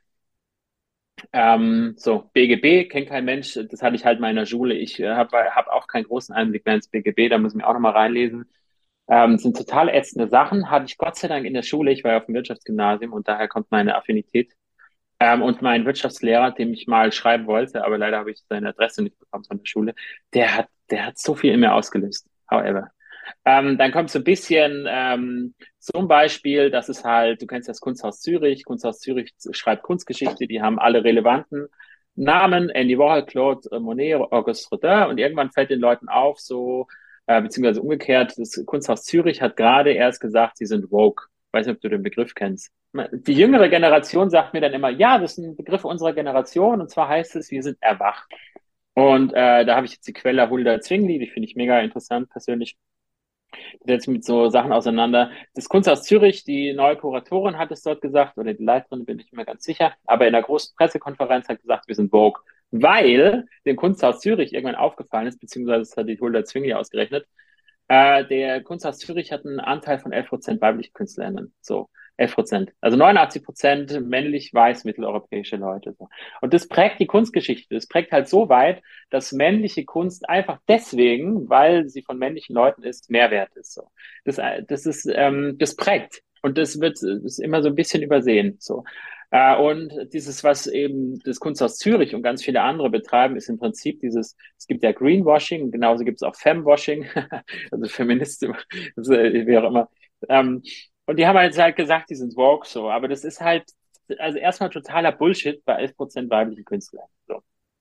Ähm, so, B G B, kennt kein Mensch, das hatte ich halt mal in der Schule. Ich äh, habe hab auch keinen großen Einblick mehr ins B G B, da muss ich mir auch nochmal reinlesen. Ähm, sind total ätzende Sachen, hatte ich Gott sei Dank in der Schule. Ich war ja auf dem Wirtschaftsgymnasium und daher kommt meine Affinität. Ähm, und mein Wirtschaftslehrer, dem ich mal schreiben wollte, aber leider habe ich seine Adresse nicht bekommen von der Schule, der hat, der hat so viel in mir ausgelöst. However. Ähm, dann kommt so ein bisschen ähm, zum Beispiel, das ist halt, du kennst das Kunsthaus Zürich. Kunsthaus Zürich schreibt Kunstgeschichte, die haben alle relevanten Namen, Andy Warhol, Claude Monet, Auguste Rodin, und irgendwann fällt den Leuten auf, so, äh, beziehungsweise umgekehrt, das Kunsthaus Zürich hat gerade erst gesagt, sie sind woke. Ich weiß nicht, ob du den Begriff kennst. Die jüngere Generation sagt mir dann immer, ja, das ist ein Begriff unserer Generation, und zwar heißt es, wir sind erwacht. Und äh, da habe ich jetzt die Quelle Hulda Zwingli, die finde ich mega interessant persönlich. Die setzt mit so Sachen auseinander. Das Kunsthaus Zürich, die neue Kuratorin hat es dort gesagt, oder die Leiterin, bin ich mir ganz sicher, aber in der großen Pressekonferenz hat gesagt, wir sind woke, weil dem Kunsthaus Zürich irgendwann aufgefallen ist, beziehungsweise das hat die Hulda Zwingli ausgerechnet, äh, der Kunsthaus Zürich hat einen Anteil von elf Prozent weibliche KünstlerInnen. So, elf Prozent. Also neunundachtzig Prozent männlich, weiß, mitteleuropäische Leute. So. Und das prägt die Kunstgeschichte. Das prägt halt so weit, dass männliche Kunst einfach deswegen, weil sie von männlichen Leuten ist, Mehrwert ist. So. Das, das ist, ähm, das prägt. Und das wird, das ist immer so ein bisschen übersehen. So. Äh, und dieses, was eben das Kunsthaus Zürich und ganz viele andere betreiben, ist im Prinzip dieses, es gibt ja Greenwashing, genauso gibt es auch Femwashing, also Feministen, wie auch immer. Ähm, und die haben halt, halt gesagt, die sind woke, so. Aber das ist halt, also erstmal totaler Bullshit bei elf Prozent weiblichen Künstlern. So.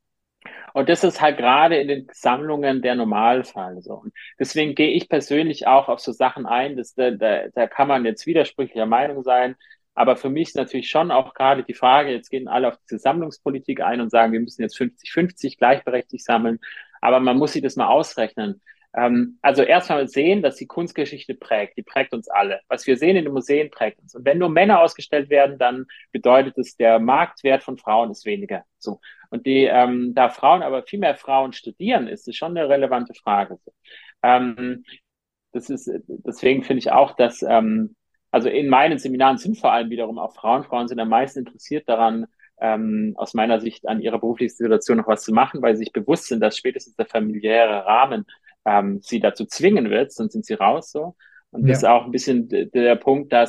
Und das ist halt gerade in den Sammlungen der Normalfall. So. Und deswegen gehe ich persönlich auch auf so Sachen ein, dass, da, da, da kann man jetzt widersprüchlicher Meinung sein. Aber für mich ist natürlich schon auch gerade die Frage, jetzt gehen alle auf diese Sammlungspolitik ein und sagen, wir müssen jetzt fünfzig fünfzig gleichberechtigt sammeln. Aber man muss sich das mal ausrechnen. Ähm, also erstmal sehen, dass die Kunstgeschichte prägt. Die prägt uns alle. Was wir sehen in den Museen prägt uns. Und wenn nur Männer ausgestellt werden, dann bedeutet es, der Marktwert von Frauen ist weniger. So. Und die, ähm, da Frauen aber viel mehr Frauen studieren, ist es schon eine relevante Frage. Ähm, das ist, deswegen finde ich auch, dass, ähm, also in meinen Seminaren sind vor allem wiederum auch Frauen. Frauen sind am meisten interessiert daran, ähm, aus meiner Sicht an ihrer beruflichen Situation noch was zu machen, weil sie sich bewusst sind, dass spätestens der familiäre Rahmen ähm, sie dazu zwingen wird, sonst sind sie raus so. Und ja. Das ist auch ein bisschen der Punkt, dass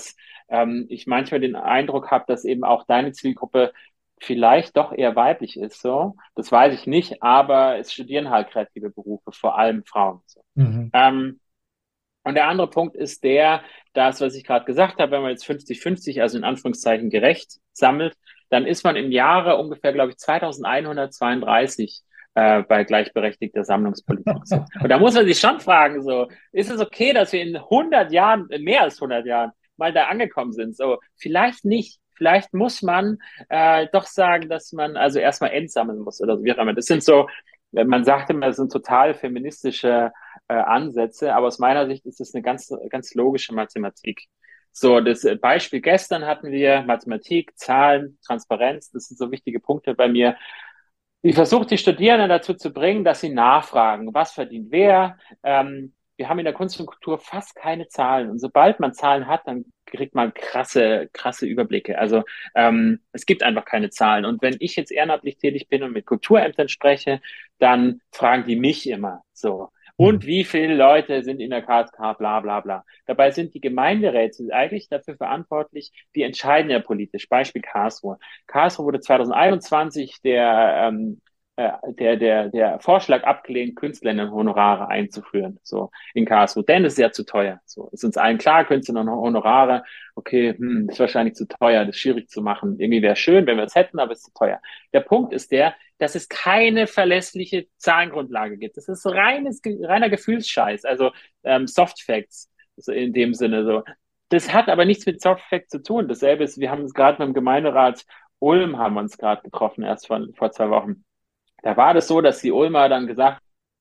ähm, ich manchmal den Eindruck habe, dass eben auch deine Zielgruppe vielleicht doch eher weiblich ist, so. Das weiß ich nicht, aber es studieren halt kreative Berufe, vor allem Frauen. So. Mhm. Ähm, und der andere Punkt ist der, das, was ich gerade gesagt habe, wenn man jetzt fünfzig fünfzig, also in Anführungszeichen gerecht sammelt, dann ist man im Jahre ungefähr, glaube ich, zweitausendeinhundertzweiunddreißig äh, bei gleichberechtigter Sammlungspolitik. So. Und da muss man sich schon fragen, so, ist es okay, dass wir in hundert Jahren, in mehr als hundert Jahren, mal da angekommen sind? So, vielleicht nicht. Vielleicht muss man äh, doch sagen, dass man also erstmal entsammeln muss oder so, wie auch immer. Das sind so, man sagt immer, das sind total feministische äh, Ansätze, aber aus meiner Sicht ist das eine ganz, ganz logische Mathematik. So, das Beispiel gestern hatten wir Mathematik, Zahlen, Transparenz, das sind so wichtige Punkte bei mir. Ich versuche die Studierenden dazu zu bringen, dass sie nachfragen, was verdient wer. Ähm, wir haben in der Kunst und Kultur fast keine Zahlen. Und sobald man Zahlen hat, dann kriegt man krasse, krasse Überblicke. Also ähm, es gibt einfach keine Zahlen. Und wenn ich jetzt ehrenamtlich tätig bin und mit Kulturämtern spreche, dann fragen die mich immer so. Und wie viele Leute sind in der K S K, bla bla bla. Dabei sind die Gemeinderäte eigentlich dafür verantwortlich, die entscheiden ja politisch. Beispiel Karlsruhe. Karlsruhe wurde zweitausendeinundzwanzig der, ähm, äh, der, der, der Vorschlag abgelehnt, Künstlerinnenhonorare einzuführen, so in Karlsruhe. Denn es ist ja zu teuer. So, ist uns allen klar, Künstlerinnenhonorare, okay, hm, ist wahrscheinlich zu teuer, das ist schwierig zu machen. Irgendwie wäre es schön, wenn wir es hätten, aber es ist zu teuer. Der Punkt ist der, dass es keine verlässliche Zahlengrundlage gibt. Das ist reines, reiner Gefühlsscheiß, also ähm, Soft Facts so in dem Sinne so. Das hat aber nichts mit Soft Facts zu tun. Dasselbe ist, wir haben uns gerade beim Gemeinderat Ulm haben wir uns gerade getroffen, erst vor, vor zwei Wochen. Da war das so, dass die Ulmer dann gesagt,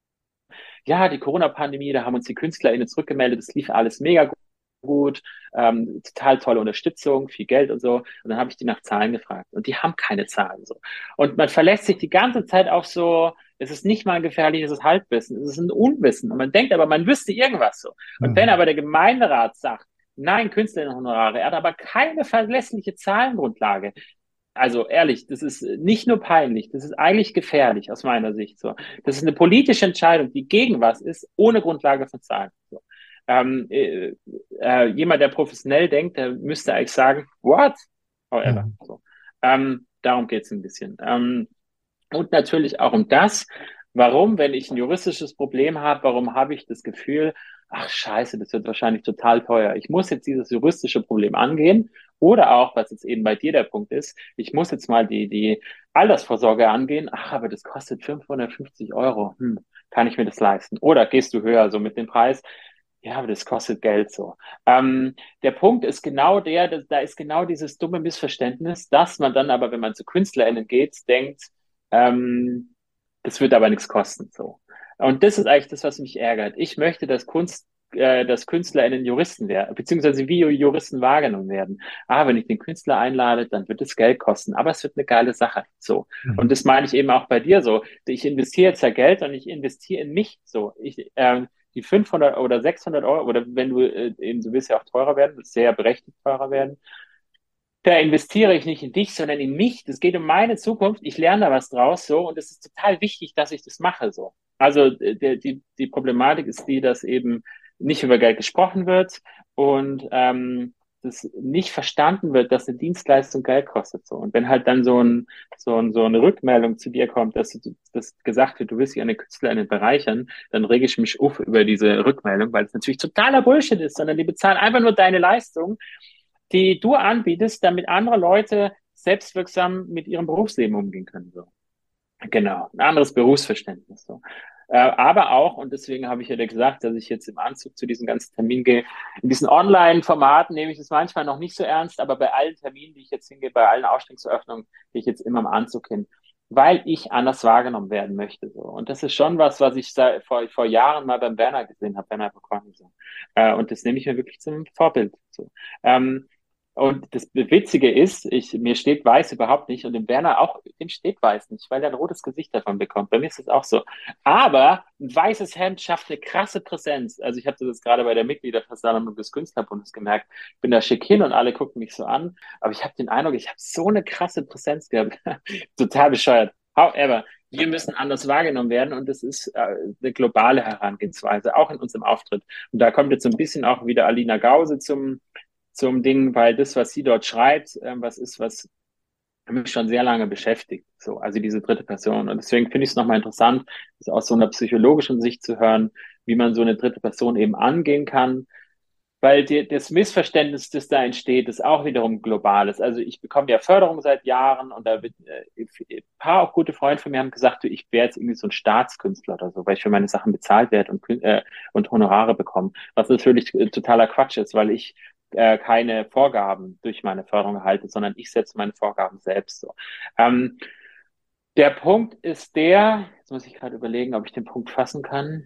ja, die Corona-Pandemie, da haben uns die KünstlerInnen zurückgemeldet, das lief alles mega gut, ähm, total tolle Unterstützung, viel Geld und so. Und dann habe ich die nach Zahlen gefragt und die haben keine Zahlen so. Und man verlässt sich die ganze Zeit auf so, es ist nicht mal ein gefährliches Halbwissen, es ist ein Unwissen. Und man denkt aber, man wüsste irgendwas so. Und Mhm. wenn aber der Gemeinderat sagt, nein, Künstlerinnenhonorare, er hat aber keine verlässliche Zahlengrundlage, also ehrlich, das ist nicht nur peinlich, das ist eigentlich gefährlich aus meiner Sicht so. Das ist eine politische Entscheidung, die gegen was ist, ohne Grundlage von Zahlen. So. Ähm, äh, äh, jemand, der professionell denkt, der müsste eigentlich sagen, what? However. Mhm. So. Ähm, darum geht's ein bisschen. Ähm, und natürlich auch um das, warum, wenn ich ein juristisches Problem habe, warum habe ich das Gefühl, ach scheiße, das wird wahrscheinlich total teuer. Ich muss jetzt dieses juristische Problem angehen. Oder auch, was jetzt eben bei dir der Punkt ist, ich muss jetzt mal die, die Altersvorsorge angehen. Ach, aber das kostet fünfhundertfünfzig Euro. Hm, kann ich mir das leisten? Oder gehst du höher so mit dem Preis? Ja, aber das kostet Geld so. Ähm, der Punkt ist genau der, dass, da ist genau dieses dumme Missverständnis, dass man dann aber, wenn man zu KünstlerInnen geht, denkt, ähm, das wird aber nichts kosten so. Und das ist eigentlich das, was mich ärgert. Ich möchte, dass Kunst, äh, dass KünstlerInnen Juristen werden, beziehungsweise wie Juristen wahrgenommen werden. Ah, wenn ich den Künstler einlade, dann wird es Geld kosten, aber es wird eine geile Sache. So. Und Mhm. das meine ich eben auch bei dir so. Ich investiere jetzt ja Geld und ich investiere in mich so. Ich, ähm, die fünfhundert oder sechshundert Euro, oder wenn du äh, eben, du willst ja auch teurer werden, sehr berechtigt teurer werden, da investiere ich nicht in dich, sondern in mich. Das geht um meine Zukunft. Ich lerne da was draus, so. Und es ist total wichtig, dass ich das mache, so. Also, die, die, die Problematik ist die, dass eben nicht über Geld gesprochen wird und, ähm, das nicht verstanden wird, dass eine Dienstleistung Geld kostet, so. Und wenn halt dann so ein, so ein, so eine Rückmeldung zu dir kommt, dass du, dass gesagt wird, du willst dich eine Künstlerin bereichern, dann rege ich mich auf über diese Rückmeldung, weil es natürlich totaler Bullshit ist, sondern die bezahlen einfach nur deine Leistung, die du anbietest, damit andere Leute selbstwirksam mit ihrem Berufsleben umgehen können. So. Genau, ein anderes Berufsverständnis. So. Äh, aber auch, und deswegen habe ich ja gesagt, dass ich jetzt im Anzug zu diesem ganzen Termin gehe, in diesen Online-Formaten nehme ich es manchmal noch nicht so ernst, aber bei allen Terminen, die ich jetzt hingehe, bei allen Ausstellungseröffnungen, gehe ich jetzt immer im Anzug hin, weil ich anders wahrgenommen werden möchte. So. Und das ist schon was, was ich seit, vor, vor Jahren mal beim Werner gesehen habe, Werner Boconi, so. Äh, und das nehme ich mir wirklich zum Vorbild. So. Ähm, und das Witzige ist, ich, mir steht Weiß überhaupt nicht und dem Werner auch, dem steht Weiß nicht, weil er ein rotes Gesicht davon bekommt. Bei mir ist es auch so. Aber ein weißes Hemd schafft eine krasse Präsenz. Also ich habe das jetzt gerade bei der Mitgliederversammlung des Künstlerbundes gemerkt. Ich bin da schick hin und alle gucken mich so an. Aber ich habe den Eindruck, ich habe so eine krasse Präsenz gehabt. Total bescheuert. However, wir müssen anders wahrgenommen werden und das ist äh, eine globale Herangehensweise, auch in unserem Auftritt. Und da kommt jetzt so ein bisschen auch wieder Alina Gause zum zum Ding, weil das, was sie dort schreibt, äh, was ist, was mich schon sehr lange beschäftigt. So, also diese dritte Person. Und deswegen finde ich es nochmal interessant, das aus so einer psychologischen Sicht zu hören, wie man so eine dritte Person eben angehen kann. Weil die, das Missverständnis, das da entsteht, ist auch wiederum globales. Also ich bekomme ja Förderung seit Jahren und da wird äh, ein paar auch gute Freunde von mir haben gesagt, du, ich wäre jetzt irgendwie so ein Staatskünstler oder so, weil ich für meine Sachen bezahlt werde und, äh, und Honorare bekomme. Was natürlich äh, totaler Quatsch ist, weil ich äh, keine Vorgaben durch meine Förderung erhalte, sondern ich setze meine Vorgaben selbst so. Ähm, der Punkt ist der, jetzt muss ich gerade überlegen, ob ich den Punkt fassen kann.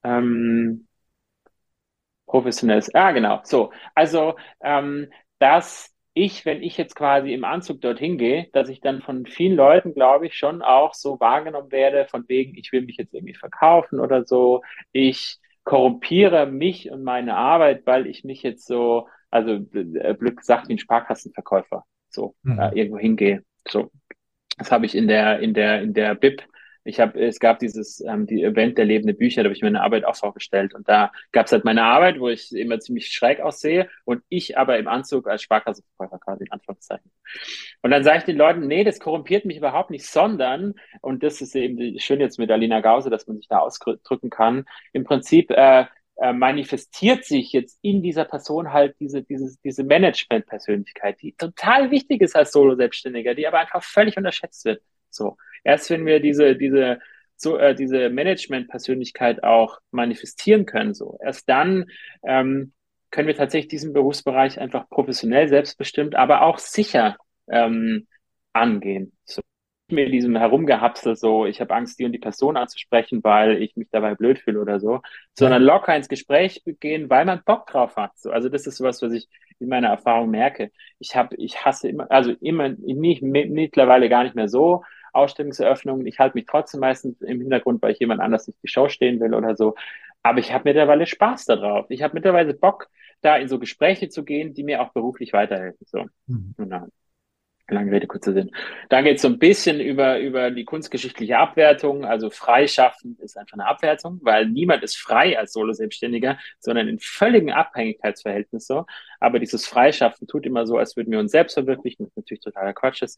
Ähm, Professionelles, ah, genau, so. Also, ähm, dass ich, wenn ich jetzt quasi im Anzug dorthin gehe, dass ich dann von vielen Leuten, glaube ich, schon auch so wahrgenommen werde, von wegen, ich will mich jetzt irgendwie verkaufen oder so. Ich korrumpiere mich und meine Arbeit, weil ich mich jetzt so, also äh, blöd gesagt, wie ein Sparkassenverkäufer, so, Mhm. äh, irgendwo hingehe. So. Das habe ich in der, in der, in der B I P. Ich habe, es gab dieses, ähm, die Event der lebende Bücher, da habe ich meine Arbeit auch vorgestellt. Und da gab es halt meine Arbeit, wo ich immer ziemlich schräg aussehe und ich aber im Anzug als Sparkassenverkäufer quasi in Anführungszeichen. Und dann sage ich den Leuten, nee, das korrumpiert mich überhaupt nicht, sondern, und das ist eben schön jetzt mit Alina Gause, dass man sich da ausdrücken kann, im Prinzip äh, äh, manifestiert sich jetzt in dieser Person halt diese, dieses, diese Management-Persönlichkeit, die total wichtig ist als Solo-Selbstständiger, die aber einfach völlig unterschätzt wird. So. Erst wenn wir diese, diese, so, äh, diese Management-Persönlichkeit auch manifestieren können, so, erst dann ähm, können wir tatsächlich diesen Berufsbereich einfach professionell, selbstbestimmt, aber auch sicher ähm, angehen. So mir diesem Herumgehapse so, ich habe Angst, die und die Person anzusprechen, weil ich mich dabei blöd fühle oder so, Ja. sondern locker ins Gespräch gehen, weil man Bock drauf hat. So, also das ist sowas, was ich in meiner Erfahrung merke. Ich habe, ich hasse immer, also immer nicht, mittlerweile gar nicht mehr so Ausstellungseröffnungen. Ich halte mich trotzdem meistens im Hintergrund, weil ich jemand anders nicht die Show stehen will oder so. Aber ich habe mittlerweile Spaß darauf. Ich habe mittlerweile Bock, da in so Gespräche zu gehen, die mir auch beruflich weiterhelfen. So, Mhm. genau. Lange Rede, kurzer Sinn. Dann geht es so ein bisschen über, über die kunstgeschichtliche Abwertung. Also freischaffen ist einfach eine Abwertung, weil niemand ist frei als Solo-Selbstständiger, sondern in völligen Abhängigkeitsverhältnis so. Aber dieses Freischaffen tut immer so, als würden wir uns selbst verwirklichen, was natürlich totaler Quatsch ist.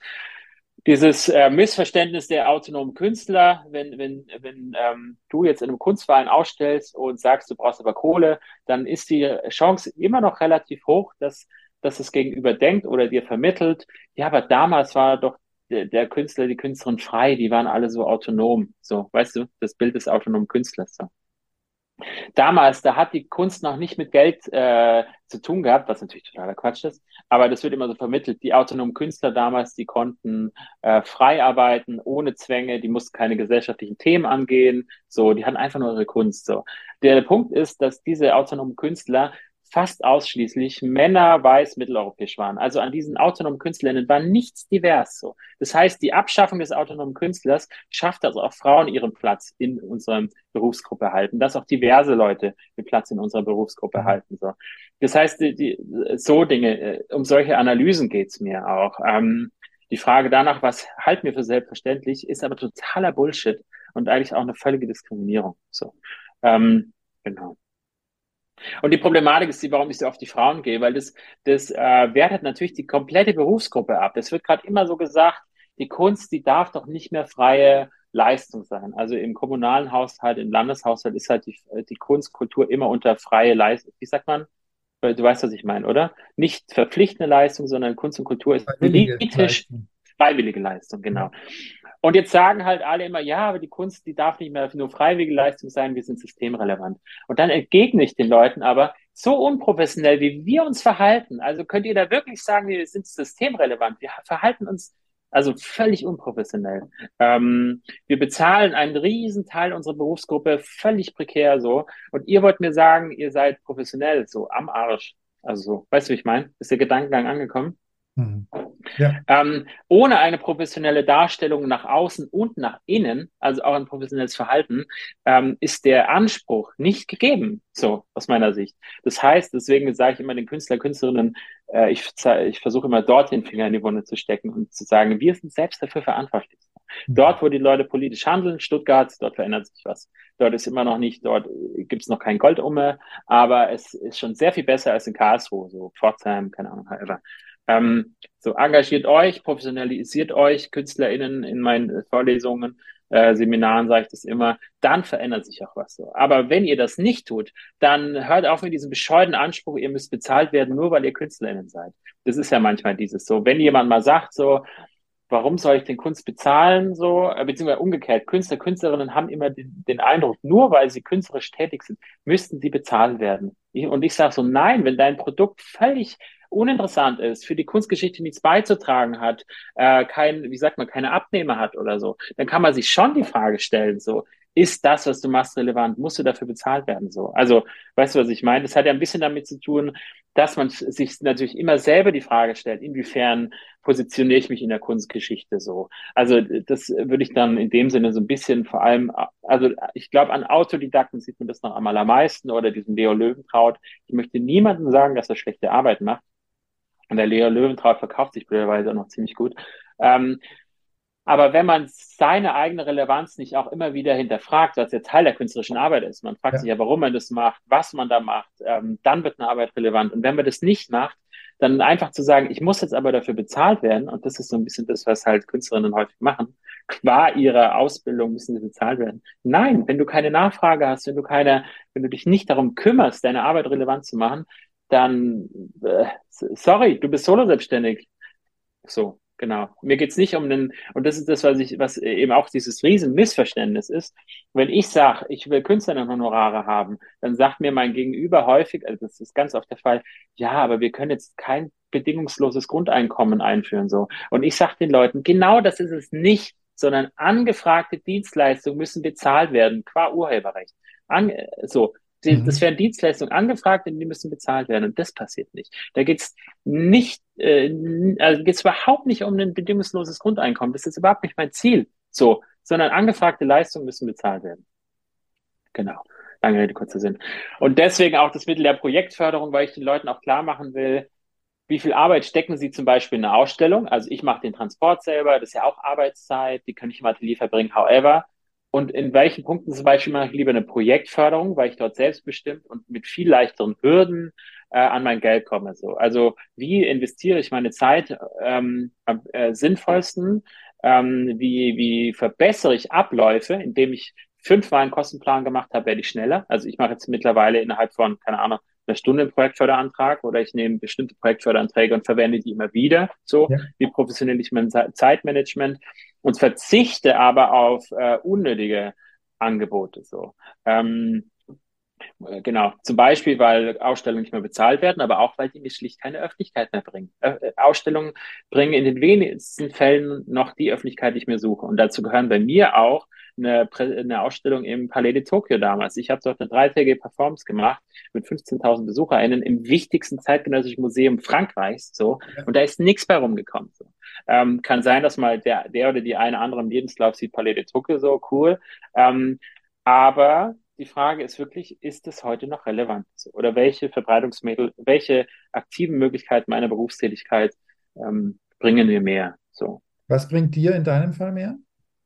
Dieses äh, Missverständnis der autonomen Künstler, wenn, wenn, wenn ähm, du jetzt in einem Kunstverein ausstellst und sagst, du brauchst aber Kohle, dann ist die Chance immer noch relativ hoch, dass dass es Gegenüber denkt oder dir vermittelt, ja, aber damals war doch der, der Künstler, die Künstlerin frei, die waren alle so autonom. So, weißt du, das Bild des autonomen Künstlers. So. Damals, da hat die Kunst noch nicht mit Geld äh, zu tun gehabt, was natürlich totaler Quatsch ist, aber das wird immer so vermittelt. Die autonomen Künstler damals, die konnten äh, frei arbeiten, ohne Zwänge, die mussten keine gesellschaftlichen Themen angehen, so, die hatten einfach nur ihre Kunst. So. Der Punkt ist, dass diese autonomen Künstler fast ausschließlich Männer weiß mitteleuropäisch waren. Also an diesen autonomen Künstlerinnen war nichts divers so. Das heißt, die Abschaffung des autonomen Künstlers schafft, dass auch Frauen ihren Platz in unserer Berufsgruppe halten, dass auch diverse Leute den Platz in unserer Berufsgruppe Mhm. halten. So. Das heißt, die, die, so Dinge, um solche Analysen geht's mir auch. Ähm, die Frage danach, was halten wir für selbstverständlich, ist aber totaler Bullshit und eigentlich auch eine völlige Diskriminierung. So. Ähm, genau. Und die Problematik ist die, warum ich so auf die Frauen gehe, weil das, das äh, wertet natürlich die komplette Berufsgruppe ab. Es wird gerade immer so gesagt, die Kunst, die darf doch nicht mehr freie Leistung sein. Also im kommunalen Haushalt, im Landeshaushalt ist halt die, die Kunstkultur immer unter freie Leistung. Wie sagt man? Du weißt, was ich meine, oder? Nicht verpflichtende Leistung, sondern Kunst und Kultur ist Freiwillige politisch Leistung. freiwillige Leistung, Ja. genau. Und jetzt sagen halt alle immer, ja, aber die Kunst, die darf nicht mehr nur freiwillige Leistung sein, wir sind systemrelevant. Und dann entgegne ich den Leuten aber, so unprofessionell, wie wir uns verhalten, also könnt ihr da wirklich sagen, wir sind systemrelevant, wir verhalten uns also völlig unprofessionell. Ähm, wir bezahlen einen riesen Teil unserer Berufsgruppe völlig prekär so und ihr wollt mir sagen, ihr seid professionell, so am Arsch. Also so, weißt du, wie ich meine? Ist der Gedankengang angekommen? Mhm. Ja. Ähm, ohne eine professionelle Darstellung nach außen und nach innen, also auch ein professionelles Verhalten, ähm, ist der Anspruch nicht gegeben, so aus meiner Sicht. Das heißt, deswegen sage ich immer den Künstler, Künstlerinnen, äh, ich, ich versuche immer dort den Finger in die Wunde zu stecken und zu sagen, wir sind selbst dafür verantwortlich. Dort, wo die Leute politisch handeln, Stuttgart, dort verändert sich was. Dort ist immer noch nicht, dort gibt es noch kein Gold um, aber es ist schon sehr viel besser als in Karlsruhe, so Pforzheim, keine Ahnung, however. Ähm, so engagiert euch, professionalisiert euch, KünstlerInnen in meinen Vorlesungen, äh, Seminaren sage ich das immer, dann verändert sich auch was so. Aber wenn ihr das nicht tut, dann hört auf mit diesem bescheuerten Anspruch, ihr müsst bezahlt werden, nur weil ihr KünstlerInnen seid. Das ist ja manchmal dieses so, wenn jemand mal sagt so, warum soll ich den Kunst bezahlen, so, beziehungsweise umgekehrt, Künstler, Künstlerinnen haben immer den, den Eindruck, nur weil sie künstlerisch tätig sind, müssten sie bezahlt werden. Ich, und ich sage so, nein, wenn dein Produkt völlig uninteressant ist, für die Kunstgeschichte nichts beizutragen hat, äh, kein, wie sagt man, keine Abnehmer hat oder so, dann kann man sich schon die Frage stellen, so, ist das, was du machst, relevant? Musst du dafür bezahlt werden? So, also, weißt du, was ich meine? Das hat ja ein bisschen damit zu tun, dass man sich natürlich immer selber die Frage stellt, inwiefern positioniere ich mich in der Kunstgeschichte so. Also das würde ich dann in dem Sinne so ein bisschen vor allem, also ich glaube, an Autodidakten sieht man das noch am allermeisten oder diesem Leo Löwentraut. Ich möchte niemandem sagen, dass er schlechte Arbeit macht. Und der Leo Löwentraut verkauft sich blöderweise auch noch ziemlich gut. Ähm, Aber wenn man seine eigene Relevanz nicht auch immer wieder hinterfragt, was ja Teil der künstlerischen Arbeit ist, man fragt Ja. sich ja, warum man das macht, was man da macht, ähm, dann wird eine Arbeit relevant. Und wenn man das nicht macht, dann einfach zu sagen, ich muss jetzt aber dafür bezahlt werden, und das ist so ein bisschen das, was halt Künstlerinnen häufig machen, qua ihrer Ausbildung müssen sie bezahlt werden. Nein, wenn du keine Nachfrage hast, wenn du keine, wenn du dich nicht darum kümmerst, deine Arbeit relevant zu machen, dann, äh, sorry, du bist solo-selbstständig. So. Genau. Mir geht's nicht um den, und das ist das, was ich, was eben auch dieses Riesenmissverständnis ist. Wenn ich sage, ich will Künstlerinnenhonorare haben, dann sagt mir mein Gegenüber häufig, also das ist ganz oft der Fall, ja, aber wir können jetzt kein bedingungsloses Grundeinkommen einführen, so. Und ich sage den Leuten, genau das ist es nicht, sondern angefragte Dienstleistungen müssen bezahlt werden, qua Urheberrecht. An, so. Das werden Dienstleistungen angefragt und die müssen bezahlt werden. Und das passiert nicht. Da geht's nicht, äh, also geht's überhaupt nicht um ein bedingungsloses Grundeinkommen. Das ist überhaupt nicht mein Ziel. So, sondern angefragte Leistungen müssen bezahlt werden. Genau. Lange Rede, kurzer Sinn. Und deswegen auch das Mittel der Projektförderung, weil ich den Leuten auch klar machen will, wie viel Arbeit stecken sie zum Beispiel in eine Ausstellung? Also ich mache den Transport selber, das ist ja auch Arbeitszeit, die kann ich im Atelier verbringen, however. Und in welchen Punkten zum Beispiel mache ich lieber eine Projektförderung, weil ich dort selbstbestimmt und mit viel leichteren Hürden äh, an mein Geld komme. So. Also wie investiere ich meine Zeit ähm, am äh, sinnvollsten? Ähm, wie, wie verbessere ich Abläufe, indem ich fünfmal einen Kostenplan gemacht habe, werde ich schneller. Also ich mache jetzt mittlerweile innerhalb von, keine Ahnung, einer Stunde einen Projektförderantrag oder ich nehme bestimmte Projektförderanträge und verwende die immer wieder. So, ja. Wie professionell ich mein Zeitmanagement und verzichte aber auf äh, unnötige Angebote. So, ähm, genau. Zum Beispiel, weil Ausstellungen nicht mehr bezahlt werden, aber auch, weil die mir schlicht keine Öffentlichkeit mehr bringen. Äh, Ausstellungen bringen in den wenigsten Fällen noch die Öffentlichkeit, die ich mir suche. Und dazu gehören bei mir auch eine, eine Ausstellung im Palais de Tokio damals. Ich habe dort eine dreitägige Performance gemacht mit fünfzehntausend BesucherInnen im wichtigsten zeitgenössischen Museum Frankreichs. So. Und da ist nichts bei rumgekommen. So. Ähm, kann sein, dass mal der, der oder die eine andere im Lebenslauf sieht, Palais de Tokio, so cool. Ähm, aber die Frage ist wirklich, ist es heute noch relevant? Oder welche Verbreitungsmittel, welche aktiven Möglichkeiten meiner Berufstätigkeit ähm, bringen mir mehr? So. Was bringt dir in deinem Fall mehr?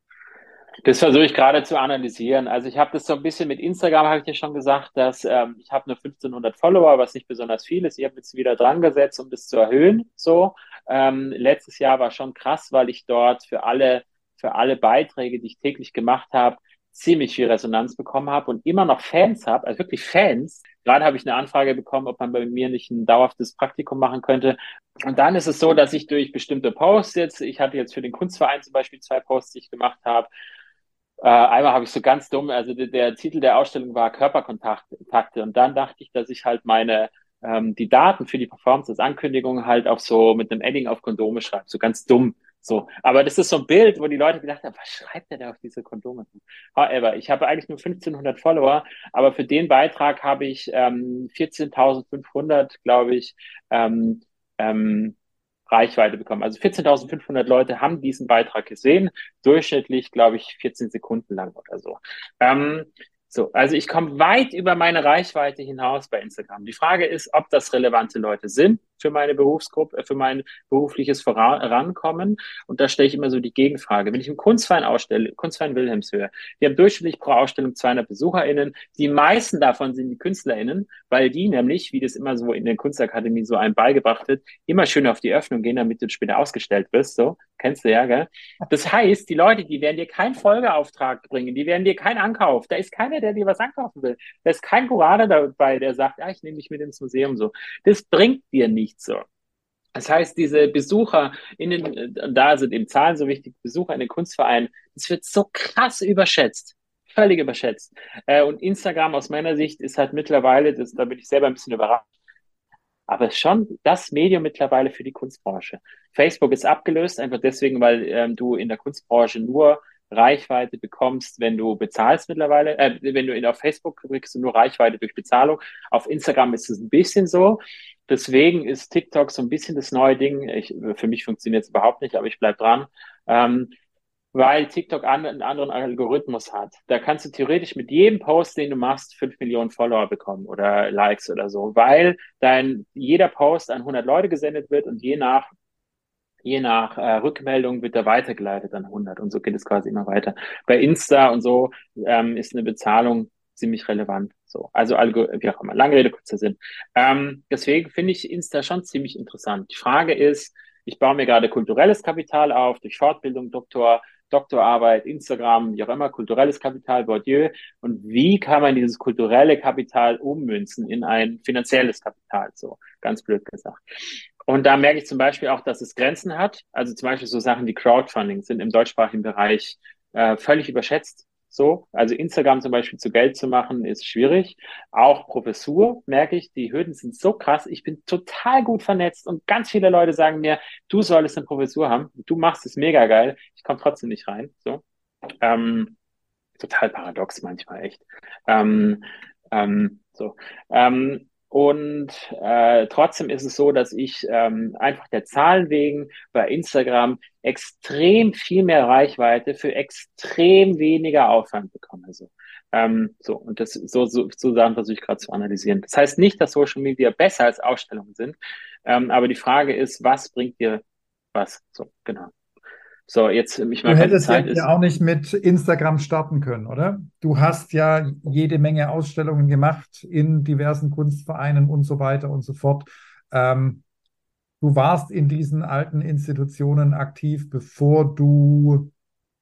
Das versuche ich gerade zu analysieren. Also ich habe das so ein bisschen mit Instagram, habe ich dir schon gesagt, dass ähm, ich habe nur fünfzehnhundert Follower, was nicht besonders viel ist. Ich habe jetzt wieder dran gesetzt, um das zu erhöhen. So ähm, letztes Jahr war schon krass, weil ich dort für alle für alle Beiträge, die ich täglich gemacht habe, ziemlich viel Resonanz bekommen habe und immer noch Fans habe, also wirklich Fans. Gerade habe ich eine Anfrage bekommen, ob man bei mir nicht ein dauerhaftes Praktikum machen könnte. Und dann ist es so, dass ich durch bestimmte Posts jetzt, ich hatte jetzt für den Kunstverein zum Beispiel zwei Posts, die ich gemacht habe. Äh, einmal habe ich so ganz dumm, also der, der Titel der Ausstellung war Körperkontakte. Und dann dachte ich, dass ich halt meine ähm, die Daten für die Performance als Ankündigung halt auch so mit einem Edding auf Kondome schreibe, so ganz dumm. So, aber das ist so ein Bild, wo die Leute gedacht haben, was schreibt der da auf diese Kondome? However, ich habe eigentlich nur fünfzehnhundert Follower, aber für den Beitrag habe ich ähm, vierzehntausendfünfhundert, glaube ich, ähm, ähm, Reichweite bekommen. Also vierzehntausendfünfhundert Leute haben diesen Beitrag gesehen, durchschnittlich, glaube ich, vierzehn Sekunden lang oder so. Ähm, so, also ich komme weit über meine Reichweite hinaus bei Instagram. Die Frage ist, ob das relevante Leute sind. für meine Berufsgruppe, für mein berufliches Vorankommen. Und da stelle ich immer so die Gegenfrage. Wenn ich einen Kunstverein ausstelle, Kunstverein Wilhelmshöhe, die haben durchschnittlich pro Ausstellung zweihundert BesucherInnen. Die meisten davon sind die KünstlerInnen, weil die nämlich, wie das immer so in der Kunstakademie so einem beigebracht wird, immer schön auf die Öffnung gehen, damit du später ausgestellt wirst. So, kennst du ja, gell? Das heißt, die Leute, die werden dir keinen Folgeauftrag bringen, die werden dir keinen Ankauf. Da ist keiner, der dir was ankaufen will. Da ist kein Kurator dabei, der sagt, ja, ich nehme dich mit ins Museum so. Das bringt dir nichts so. Das heißt, diese Besucher in den, da sind eben Zahlen so wichtig, Besucher in den Kunstvereinen, das wird so krass überschätzt. Völlig überschätzt. Äh, und Instagram aus meiner Sicht ist halt mittlerweile, das, da bin ich selber ein bisschen überrascht, aber es ist schon das Medium mittlerweile für die Kunstbranche. Facebook ist abgelöst, einfach deswegen, weil ähm, du in der Kunstbranche nur Reichweite bekommst, wenn du bezahlst mittlerweile. Äh, wenn du in, auf Facebook kriegst du nur Reichweite durch Bezahlung. Auf Instagram ist es ein bisschen so. Deswegen ist TikTok so ein bisschen das neue Ding. Ich, für mich funktioniert es überhaupt nicht, aber ich bleib dran. Ähm, weil TikTok an, einen anderen Algorithmus hat. Da kannst du theoretisch mit jedem Post, den du machst, fünf Millionen Follower bekommen oder Likes oder so, weil dein, jeder Post an hundert Leute gesendet wird und je nach, je nach äh, Rückmeldung wird er weitergeleitet an hundert und so geht es quasi immer weiter. Bei Insta und so ähm, ist eine Bezahlung ziemlich relevant. So, also Algo, wie auch immer, lange Rede, kurzer Sinn. Ähm, deswegen finde ich Insta schon ziemlich interessant. Die Frage ist, ich baue mir gerade kulturelles Kapital auf durch Fortbildung, Doktor, Doktorarbeit, Instagram, wie auch immer, kulturelles Kapital, Bourdieu. Und wie kann man dieses kulturelle Kapital ummünzen in ein finanzielles Kapital? So, ganz blöd gesagt. Und da merke ich zum Beispiel auch, dass es Grenzen hat. Also zum Beispiel so Sachen wie Crowdfunding sind im deutschsprachigen Bereich äh, völlig überschätzt. So, also Instagram zum Beispiel zu Geld zu machen, ist schwierig. Auch Professur, merke ich, die Hürden sind so krass. Ich bin total gut vernetzt und ganz viele Leute sagen mir, du solltest eine Professur haben. Du machst es mega geil. Ich komme trotzdem nicht rein. So, ähm, total paradox manchmal, echt. Ähm, ähm, so, ähm, und äh, trotzdem ist es so, dass ich ähm, einfach der Zahlen wegen bei Instagram extrem viel mehr Reichweite für extrem weniger Aufwand bekomme. Also, ähm, so, und das so, so, so Sachen versuche ich gerade zu analysieren. Das heißt nicht, dass Social Media besser als Ausstellungen sind, ähm, aber die Frage ist, was bringt dir was? So, genau. So, jetzt, ich Du merke, die hättest Zeit jetzt ist. ja auch nicht mit Instagram starten können, oder? Du hast ja jede Menge Ausstellungen gemacht in diversen Kunstvereinen und so weiter und so fort. Ähm, du warst in diesen alten Institutionen aktiv, bevor du,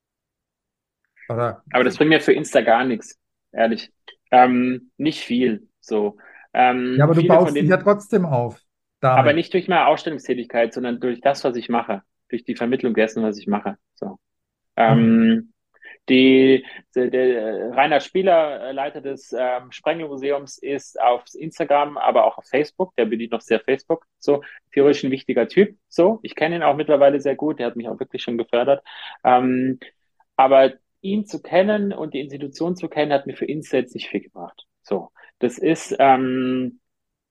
oder, Aber das bringt mir für Insta gar nichts, ehrlich. Ähm, nicht viel, so. ja, Ähm, aber du viele von baust dich ja denen, trotzdem auf aber damit. nicht durch meine Ausstellungstätigkeit, sondern durch das, was ich mache, durch die Vermittlung dessen, was ich mache. So. Hm. Ähm, die, der, der Rainer Spieler, äh, Leiter des ähm, Sprengelmuseums, ist auf Instagram, aber auch auf Facebook. Der bedient noch sehr Facebook. So, theoretisch ein wichtiger Typ. So, ich kenne ihn auch mittlerweile sehr gut. Der hat mich auch wirklich schon gefördert. Ähm, aber ihn zu kennen und die Institution zu kennen, hat mir für Insta jetzt nicht viel gebracht. So, das ist, ähm,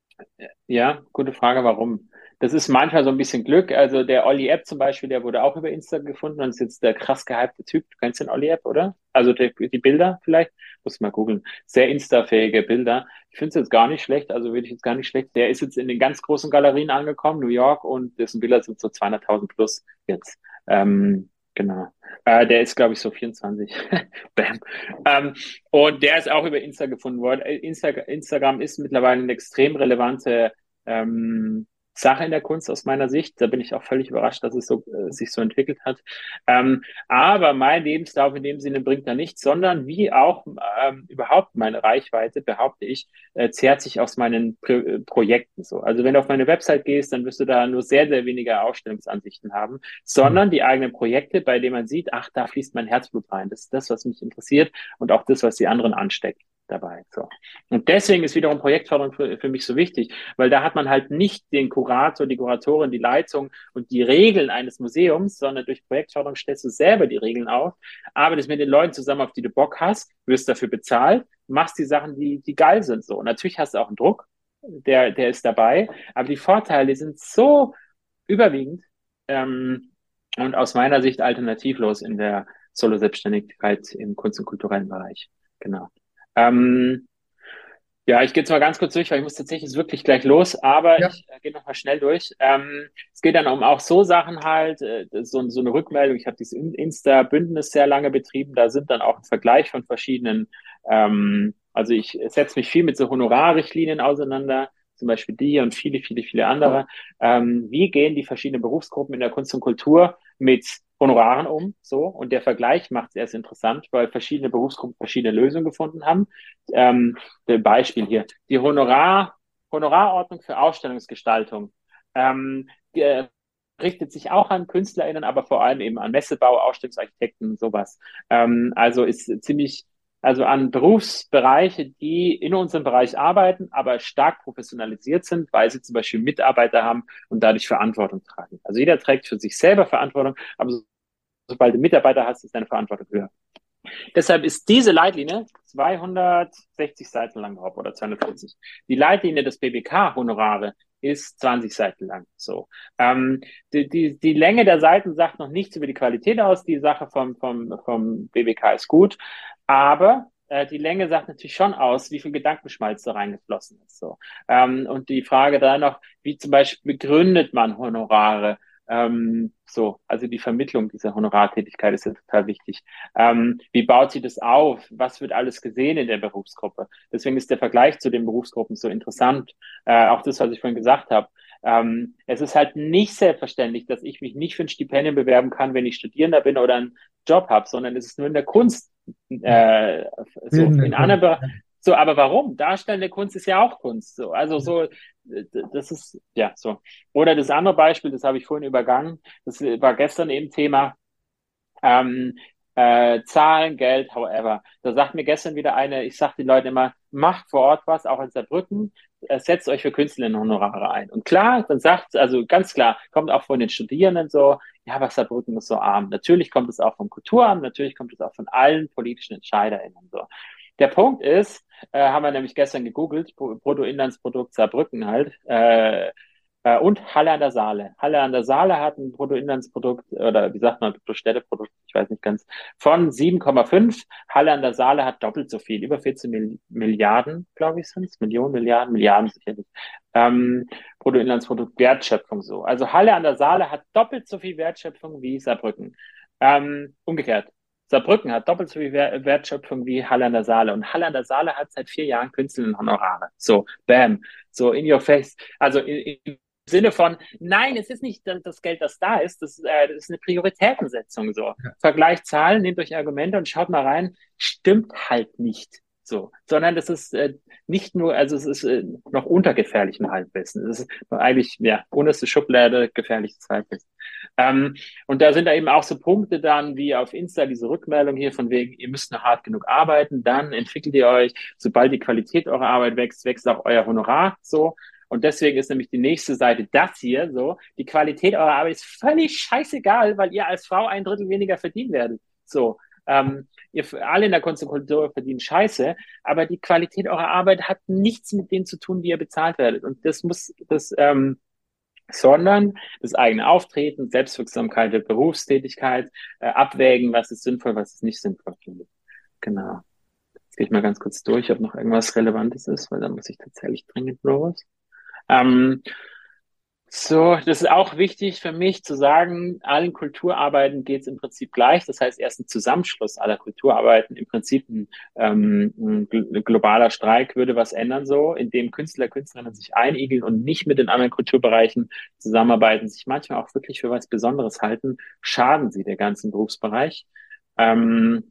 ja, gute Frage, warum? Das ist manchmal so ein bisschen Glück. Also der Olli App zum Beispiel, der wurde auch über Insta gefunden und ist jetzt der krass gehypte Typ. Du kennst den Olli App, oder? Also die, die Bilder vielleicht? Muss mal googeln. Sehr Insta-fähige Bilder. Ich finde es jetzt gar nicht schlecht, also würde ich jetzt gar nicht schlecht. Der ist jetzt in den ganz großen Galerien angekommen, New York, und dessen Bilder sind so zweihunderttausend plus jetzt. Ähm, genau. Äh, der ist, glaube ich, so vierundzwanzig. Bam. Ähm, und der ist auch über Insta gefunden worden. Äh, Insta, Instagram ist mittlerweile eine extrem relevante ähm, Sache in der Kunst aus meiner Sicht. Da bin ich auch völlig überrascht, dass es so, äh, sich so entwickelt hat. Ähm, aber mein Lebenslauf in dem Sinne bringt da nichts, sondern wie auch ähm, überhaupt meine Reichweite, behaupte ich, äh, zehrt sich aus meinen Pro Projekten so. Also wenn du auf meine Website gehst, dann wirst du da nur sehr, sehr wenige Ausstellungsansichten haben, Hm. sondern die eigenen Projekte, bei denen man sieht, ach, da fließt mein Herzblut rein. Das ist das, was mich interessiert und auch das, was die anderen ansteckt dabei. So. Und deswegen ist wiederum Projektförderung für, für mich so wichtig, weil da hat man halt nicht den Kurator, die Kuratorin, die Leitung und die Regeln eines Museums, sondern durch Projektförderung stellst du selber die Regeln auf, arbeitest mit den Leuten zusammen, auf die du Bock hast, wirst dafür bezahlt, machst die Sachen, die, die geil sind. So. Und natürlich hast du auch einen Druck, der, der ist dabei, aber die Vorteile sind so überwiegend ähm, und aus meiner Sicht alternativlos in der Solo-Selbstständigkeit im Kunst- und kulturellen Bereich. Genau. Ähm, Ja, ich gehe jetzt mal ganz kurz durch, weil ich muss tatsächlich jetzt wirklich gleich los, aber Ja. ich äh, gehe noch mal schnell durch. Ähm, es geht dann um auch so Sachen halt, äh, so, so eine Rückmeldung. Ich habe dieses In- Insta-Bündnis sehr lange betrieben. Da sind dann auch ein Vergleich von verschiedenen, ähm, also ich setze mich viel mit so Honorarrichtlinien auseinander, zum Beispiel die und viele, viele, viele andere. Ähm, wie gehen die verschiedenen Berufsgruppen in der Kunst und Kultur mit Honoraren um? So, und der Vergleich macht es erst interessant, weil verschiedene Berufsgruppen verschiedene Lösungen gefunden haben. Ähm, Beispiel hier. Die Honorar, Honorarordnung für Ausstellungsgestaltung ähm, die, äh, richtet sich auch an KünstlerInnen, aber vor allem eben an Messebau, Ausstellungsarchitekten, sowas. Ähm, also ist ziemlich, also an Berufsbereiche, die in unserem Bereich arbeiten, aber stark professionalisiert sind, weil sie zum Beispiel Mitarbeiter haben und dadurch Verantwortung tragen. Also jeder trägt für sich selber Verantwortung, aber so, sobald du Mitarbeiter hast, ist deine Verantwortung höher. Deshalb ist diese Leitlinie zweihundertsechzig Seiten lang drauf oder zweihundertvierzig. Die Leitlinie des B B K-Honorare ist zwanzig Seiten lang. So. Ähm, die, die, die Länge der Seiten sagt noch nichts über die Qualität aus. Die Sache vom, vom, vom B B K ist gut. Aber äh, die Länge sagt natürlich schon aus, wie viel Gedankenschmalz da reingeflossen ist. So. Ähm, und die Frage da noch, wie zum Beispiel begründet man Honorare? Ähm, so, also die Vermittlung dieser Honorartätigkeit ist ja total wichtig. Ähm, wie baut sie das auf? Was wird alles gesehen in der Berufsgruppe? Deswegen ist der Vergleich zu den Berufsgruppen so interessant. Äh, auch das, was ich vorhin gesagt habe. Ähm, es ist halt nicht selbstverständlich, dass ich mich nicht für ein Stipendium bewerben kann, wenn ich Studierender bin oder einen Job habe, sondern es ist nur in der Kunst. Ja. Äh, so Bildende in anderen Kunst. Bereichen. So, aber warum? Darstellende Kunst ist ja auch Kunst. So, also Ja. so, äh, das ist ja so. Oder das andere Beispiel, das habe ich vorhin übergangen. Das war gestern eben Thema. Ähm, äh, Zahlen, Geld, however. Da sagt mir gestern wieder eine, ich sage den Leuten immer, macht vor Ort was, auch in Saarbrücken, äh, setzt euch für Künstlerinnenhonorare ein. Und klar, dann sagt, also ganz klar, kommt auch von den Studierenden so, ja, aber Saarbrücken ist so arm. Natürlich kommt es auch vom Kulturamt, natürlich kommt es auch von allen politischen EntscheiderInnen so. Der Punkt ist, äh, haben wir nämlich gestern gegoogelt, Bruttoinlandsprodukt Saarbrücken halt, äh, äh, und Halle an der Saale. Halle an der Saale hat ein Bruttoinlandsprodukt, oder wie sagt man, Bruttostädteprodukt, ich weiß nicht ganz, von sieben Komma fünf. Halle an der Saale hat doppelt so viel, über vierzehn Mil- Milliarden, glaube ich, sind es, Millionen, Milliarden, Milliarden sicherlich. Ähm, Bruttoinlandsprodukt, Wertschöpfung so. Also Halle an der Saale hat doppelt so viel Wertschöpfung wie Saarbrücken. Ähm, umgekehrt. Saarbrücken hat doppelt so viel Wertschöpfung wie Halle an der Saale. Und Halle an der Saale hat seit vier Jahren Künstlerinnenhonorare. So, bam. So, in your face. Also in, in Sinne von, nein, es ist nicht das Geld, das da ist, das, äh, das ist eine Prioritätensetzung so. Ja. Vergleicht Zahlen, nehmt euch Argumente und schaut mal rein, stimmt halt nicht so, sondern das ist äh, nicht nur, also es ist äh, noch unter gefährlichem Halbwissen. Es ist eigentlich, ja, unterste Schublade, gefährliches Halbwissen. Ähm, und da sind da eben auch so Punkte dann, wie auf Insta diese Rückmeldung hier von wegen, ihr müsst noch hart genug arbeiten, dann entwickelt ihr euch, sobald die Qualität eurer Arbeit wächst, wächst auch euer Honorar so. Und deswegen ist nämlich die nächste Seite das hier so. Die Qualität eurer Arbeit ist völlig scheißegal, weil ihr als Frau ein Drittel weniger verdienen werdet. So. Ähm, ihr alle in der Kunst und Kultur verdienen Scheiße, aber die Qualität eurer Arbeit hat nichts mit dem zu tun, wie ihr bezahlt werdet. Und das muss, das, ähm, sondern das eigene Auftreten, Selbstwirksamkeit der Berufstätigkeit, äh, abwägen, was ist sinnvoll, was ist nicht sinnvoll. Genau. Jetzt gehe ich mal ganz kurz durch, ob noch irgendwas Relevantes ist, weil da muss ich tatsächlich dringend los. Ähm, so, das ist auch wichtig für mich zu sagen, allen Kulturarbeiten geht es im Prinzip gleich. Das heißt, erst ein Zusammenschluss aller Kulturarbeiten, im Prinzip ein, ähm, ein globaler Streik würde was ändern, so, indem Künstler, Künstlerinnen sich einigeln und nicht mit den anderen Kulturbereichen zusammenarbeiten, sich manchmal auch wirklich für was Besonderes halten, schaden sie der ganzen Berufsbereich. Ähm,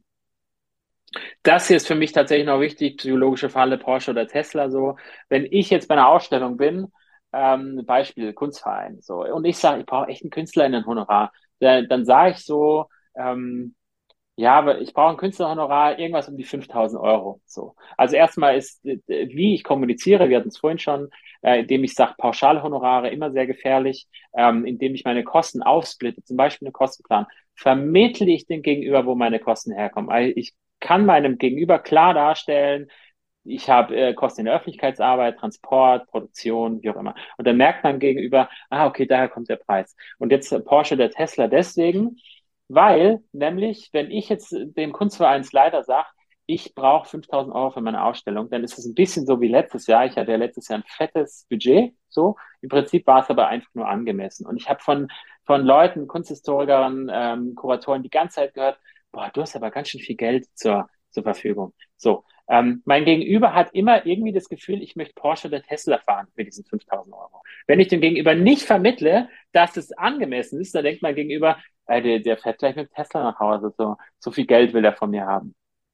Das hier ist für mich tatsächlich noch wichtig, psychologische Falle, Porsche oder Tesla so. Wenn ich jetzt bei einer Ausstellung bin, ähm, Beispiel Kunstverein, so, und ich sage, ich brauche echt einen Künstler in ein Honorar, dann, dann sage ich so, ähm, ja, aber ich brauche ein Künstlerhonorar, irgendwas um die fünftausend Euro. So. Also erstmal ist, äh, wie ich kommuniziere, wir hatten es vorhin schon, äh, indem ich sage, Pauschalhonorare immer sehr gefährlich, ähm, indem ich meine Kosten aufsplitte, zum Beispiel einen Kostenplan, vermittle ich den Gegenüber, wo meine Kosten herkommen. Also ich kann meinem Gegenüber klar darstellen, ich habe äh, Kosten in der Öffentlichkeitsarbeit, Transport, Produktion, wie auch immer. Und dann merkt man gegenüber, ah, okay, daher kommt der Preis. Und jetzt äh, Porsche, der Tesla deswegen, weil nämlich, wenn ich jetzt dem Kunstvereinsleiter sage, ich brauche fünftausend Euro für meine Ausstellung, dann ist es ein bisschen so wie letztes Jahr. Ich hatte ja letztes Jahr ein fettes Budget, so. Im Prinzip war es aber einfach nur angemessen. Und ich habe von, von Leuten, Kunsthistorikern, ähm, Kuratoren die ganze Zeit gehört, boah, du hast aber ganz schön viel Geld zur, zur Verfügung. So. Ähm, mein Gegenüber hat immer irgendwie das Gefühl, ich möchte Porsche oder Tesla fahren mit diesen fünftausend Euro. Wenn ich dem Gegenüber nicht vermittle, dass es angemessen ist, dann denkt mein Gegenüber, äh, der, der fährt gleich mit Tesla nach Hause, so, so viel Geld will er von mir haben.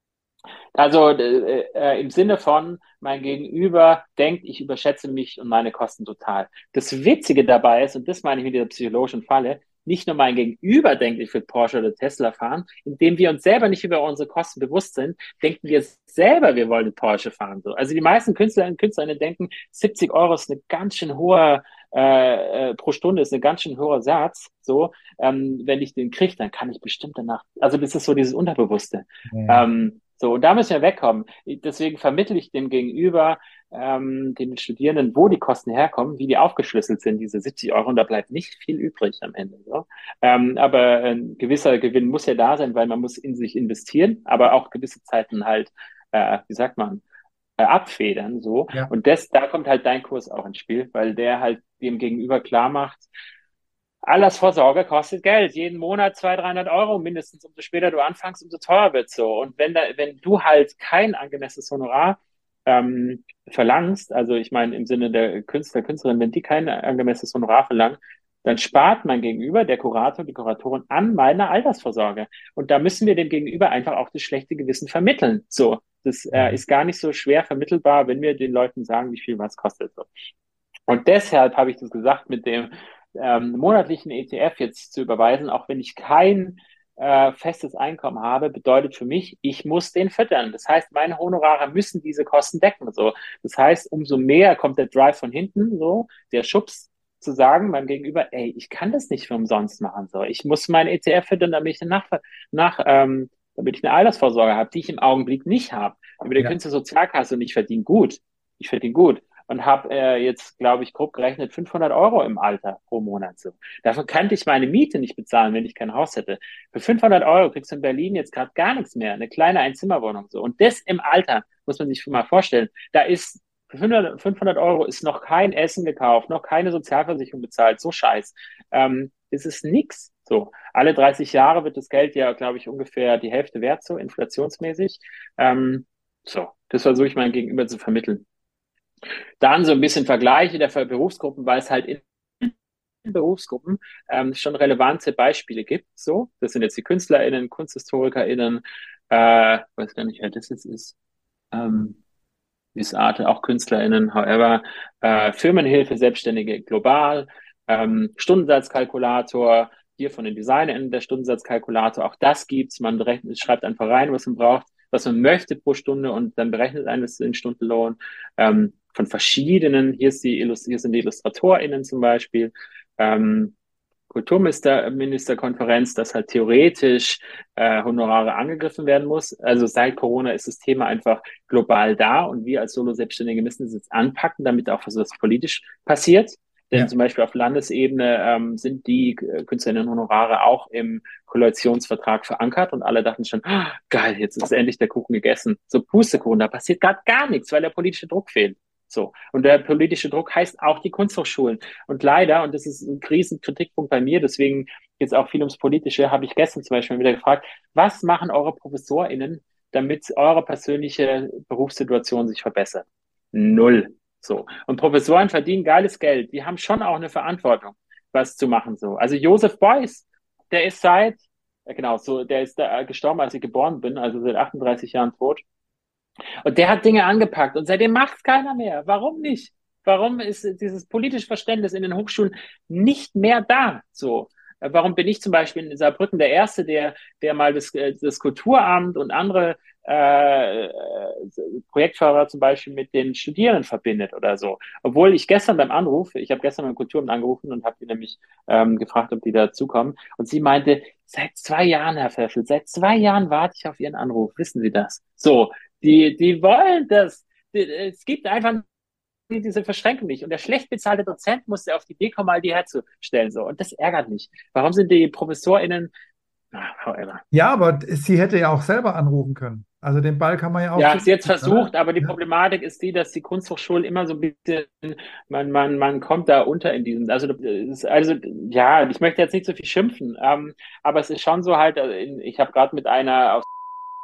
Also äh, äh, im Sinne von, mein Gegenüber denkt, ich überschätze mich und meine Kosten total. Das Witzige dabei ist, und das meine ich mit dieser psychologischen Falle, nicht nur mein Gegenüber denkt, ich will Porsche oder Tesla fahren, indem wir uns selber nicht über unsere Kosten bewusst sind, denken wir selber, wir wollen Porsche fahren. So. Also die meisten Künstlerinnen und Künstlerinnen denken, siebzig Euro ist eine ganz schön hohe, äh, äh, pro Stunde ist ein ganz schön hoher Satz. So, ähm, wenn ich den kriege, dann kann ich bestimmt danach, also das ist so dieses Unterbewusste. Mhm. Ähm, so, und da müssen wir wegkommen. Deswegen vermittle ich dem Gegenüber, ähm, den Studierenden, wo die Kosten herkommen, wie die aufgeschlüsselt sind, diese siebzig Euro, und da bleibt nicht viel übrig am Ende. So. Ähm, aber ein gewisser Gewinn muss ja da sein, weil man muss in sich investieren, aber auch gewisse Zeiten halt, äh, wie sagt man, äh, abfedern, so. Ja, Und das, da kommt halt dein Kurs auch ins Spiel, weil der halt dem Gegenüber klar macht, Altersvorsorge kostet Geld. Jeden Monat zweihundert, dreihundert Euro mindestens. Umso später du anfängst, umso teurer wird so. Und wenn da, wenn du halt kein angemessenes Honorar ähm, verlangst, also ich meine im Sinne der Künstler, Künstlerin, wenn die kein angemessenes Honorar verlangen, dann spart mein Gegenüber, der Kurator, die Kuratorin, an meiner Altersvorsorge. Und da müssen wir dem Gegenüber einfach auch das schlechte Gewissen vermitteln. So, das äh, ist gar nicht so schwer vermittelbar, wenn wir den Leuten sagen, wie viel was kostet. So. Und deshalb habe ich das gesagt, mit dem ähm, monatlichen E T F jetzt zu überweisen, auch wenn ich kein äh, festes Einkommen habe, bedeutet für mich, ich muss den füttern. Das heißt, meine Honorare müssen diese Kosten decken. So. Das heißt, umso mehr kommt der Drive von hinten, so, der Schubs zu sagen beim Gegenüber, ey, ich kann das nicht für umsonst machen. So. Ich muss meinen E T F füttern, damit ich nach, nach ähm, damit ich eine Altersvorsorge habe, die ich im Augenblick nicht habe. Über die ja, Künstlersozialkasse, und ich verdiene gut. Ich verdiene gut und habe äh, jetzt, glaube ich, grob gerechnet fünfhundert Euro im Alter pro Monat. So. Davon könnte ich meine Miete nicht bezahlen, wenn ich kein Haus hätte. Für fünfhundert Euro kriegst du in Berlin jetzt gerade gar nichts mehr, eine kleine Einzimmerwohnung. So. Und das im Alter, muss man sich mal vorstellen. Da ist für fünfhundert Euro ist noch kein Essen gekauft, noch keine Sozialversicherung bezahlt. So scheiß. Ähm, das ist nix. So. Alle dreißig Jahre wird das Geld ja, glaube ich, ungefähr die Hälfte wert, so inflationsmäßig. Ähm, so, das versuche ich meinem Gegenüber zu vermitteln. Dann so ein bisschen Vergleiche der Berufsgruppen, weil es halt in Berufsgruppen ähm, schon relevante Beispiele gibt. So, das sind jetzt die KünstlerInnen, KunsthistorikerInnen, äh, weiß gar nicht, wer das jetzt ist. Ähm, Miss Arte, auch KünstlerInnen, however, äh, Firmenhilfe, Selbstständige global, ähm, Stundensatzkalkulator, hier von den DesignerInnen der Stundensatzkalkulator, auch das gibt's. Man berechnet, schreibt einfach rein, was man braucht, was man möchte pro Stunde, und dann berechnet eines den Stundenlohn. Ähm, von verschiedenen, hier, ist die, hier sind die IllustratorInnen zum Beispiel, ähm, Kulturministerkonferenz, dass halt theoretisch äh, Honorare angegriffen werden muss. Also seit Corona ist das Thema einfach global da, und wir als Solo-Selbstständige müssen es jetzt anpacken, damit auch was politisch passiert. Denn ja, zum Beispiel auf Landesebene ähm, sind die äh, Künstlerinnen-Honorare auch im Koalitionsvertrag verankert, und alle dachten schon, oh, geil, jetzt ist endlich der Kuchen gegessen. So Pustekuchen, da passiert gerade gar nichts, weil der politische Druck fehlt. So. Und der politische Druck heißt auch die Kunsthochschulen. Und leider, und das ist ein riesen Kritikpunkt bei mir, deswegen jetzt auch viel ums Politische, habe ich gestern zum Beispiel wieder gefragt, was machen eure ProfessorInnen, damit eure persönliche Berufssituation sich verbessert? Null. So. Und Professoren verdienen geiles Geld. Die haben schon auch eine Verantwortung, was zu machen. So. Also Joseph Beuys, der ist seit, ja genau, so, der ist da gestorben, als ich geboren bin, also seit achtunddreißig Jahren tot. Und der hat Dinge angepackt, und seitdem macht es keiner mehr. Warum nicht? Warum ist dieses politische Verständnis in den Hochschulen nicht mehr da? So. Warum bin ich zum Beispiel in Saarbrücken der Erste, der, der mal das, das Kulturamt und andere äh, Projektförderer zum Beispiel mit den Studierenden verbindet oder so? Obwohl ich gestern beim Anruf, ich habe gestern beim Kulturamt angerufen und habe die nämlich ähm, gefragt, ob die dazukommen. Und sie meinte, seit zwei Jahren, Herr Pfeffel, seit zwei Jahren warte ich auf Ihren Anruf. Wissen Sie das? So, die, die wollen das. Es gibt einfach diese Verschränkung nicht. Und der schlecht bezahlte Dozent musste auf die Idee kommen, mal die herzustellen. So. Und das ärgert mich. Warum sind die ProfessorInnen However. Ja, aber sie hätte ja auch selber anrufen können. Also den Ball kann man ja auch. Ja, sie jetzt versucht, oder? aber die Ja. Problematik ist die, dass die Kunsthochschulen immer so ein bisschen, man, man, man kommt da unter in diesen, also, ist, also ja, ich möchte jetzt nicht so viel schimpfen, ähm, aber es ist schon so halt, also in, ich habe gerade mit einer aus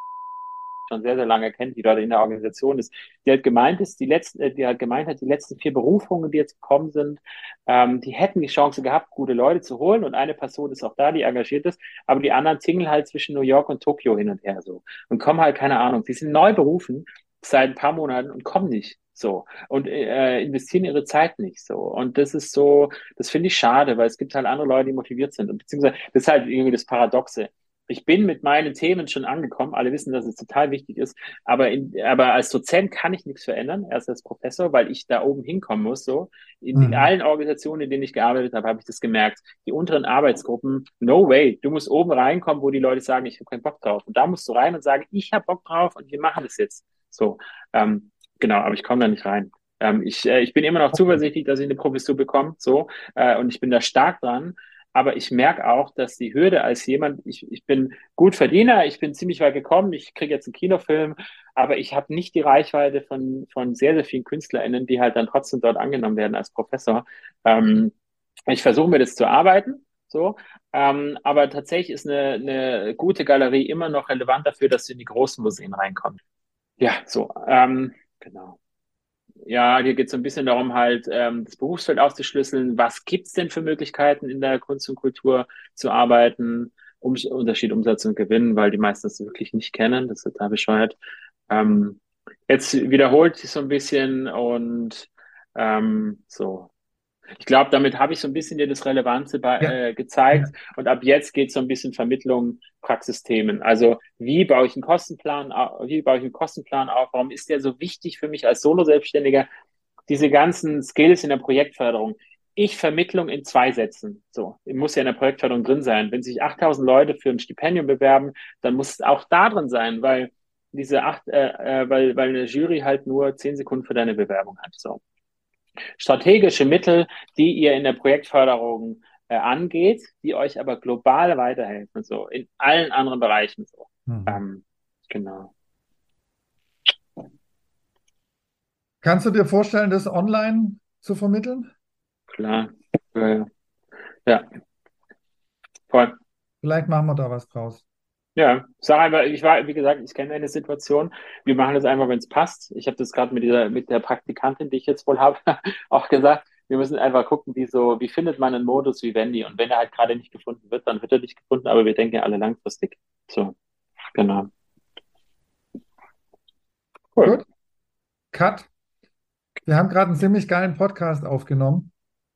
schon sehr, sehr lange kennt, die dort in der Organisation ist, die hat gemeint ist, die letzten, äh, die hat gemeint hat, die letzten vier Berufungen, die jetzt gekommen sind, ähm, die hätten die Chance gehabt, gute Leute zu holen und eine Person ist auch da, die engagiert ist, aber die anderen tingeln halt zwischen New York und Tokio hin und her so und kommen halt, keine Ahnung, die sind neu berufen seit ein paar Monaten und kommen nicht so und äh, investieren ihre Zeit nicht so und das ist so, das finde ich schade, weil es gibt halt andere Leute, die motiviert sind und beziehungsweise das ist halt irgendwie das Paradoxe. Ich bin mit meinen Themen schon angekommen. Alle wissen, dass es total wichtig ist. Aber, in, aber als Dozent kann ich nichts verändern, erst als Professor, weil ich da oben hinkommen muss. So in, in Mhm. allen Organisationen, in denen ich gearbeitet habe, habe ich das gemerkt. Die unteren Arbeitsgruppen, no way. Du musst oben reinkommen, wo die Leute sagen, ich habe keinen Bock drauf. Und da musst du rein und sagen, ich habe Bock drauf und wir machen das jetzt. So, ähm, genau. Aber ich komme da nicht rein. Ähm, ich, äh, ich bin immer noch zuversichtlich, dass ich eine Professur bekomme. So, äh, und ich bin da stark dran. Aber ich merke auch, dass die Hürde als jemand, ich, ich bin gut Verdiener, ich bin ziemlich weit gekommen, ich kriege jetzt einen Kinofilm, aber ich habe nicht die Reichweite von, von sehr, sehr vielen KünstlerInnen, die halt dann trotzdem dort angenommen werden als Professor. Ähm, ich versuche mir das zu arbeiten, so, ähm, aber tatsächlich ist eine, eine gute Galerie immer noch relevant dafür, dass sie in die großen Museen reinkommt. Ja, so, ähm, genau. Ja, hier geht es so ein bisschen darum, halt ähm, das Berufsfeld auszuschlüsseln. Was gibt's denn für Möglichkeiten in der Kunst und Kultur zu arbeiten? Um, Unterschied, Umsatz und Gewinn, weil die meisten das wirklich nicht kennen. Das ist total bescheuert. Ähm, jetzt wiederholt sich so ein bisschen und ähm, so. Ich glaube, damit habe ich so ein bisschen dir das Relevante bei, Ja. äh, gezeigt. Ja. Und ab jetzt geht es so ein bisschen Vermittlung, Praxisthemen. Also wie baue ich einen Kostenplan, au- wie baue ich einen Kostenplan auf? Warum ist der so wichtig für mich als Solo-Selbstständiger? Diese ganzen Skills in der Projektförderung. Ich Vermittlung in zwei Sätzen. So, muss ja in der Projektförderung drin sein. Wenn sich achttausend Leute für ein Stipendium bewerben, dann muss es auch da drin sein, weil diese acht, äh, äh, weil, weil eine Jury halt nur zehn Sekunden für deine Bewerbung hat. So. Strategische Mittel, die ihr in der Projektförderung äh, angeht, die euch aber global weiterhelfen, so in allen anderen Bereichen. So. Mhm. Ähm, genau. Kannst du dir vorstellen, das online zu vermitteln? Klar. Äh, ja, voll. Vielleicht machen wir da was draus. Ja, sag einfach, ich war, wie gesagt, ich kenne eine Situation. Wir machen das einfach, wenn es passt. Ich habe das gerade mit dieser, mit der Praktikantin, die ich jetzt wohl habe, auch gesagt. Wir müssen einfach gucken, wie so, wie findet man einen Modus wie Wendy? Und wenn er halt gerade nicht gefunden wird, dann wird er nicht gefunden, aber wir denken ja alle langfristig. So, genau. Gut, Cool. Cut. Wir haben gerade einen ziemlich geilen Podcast aufgenommen.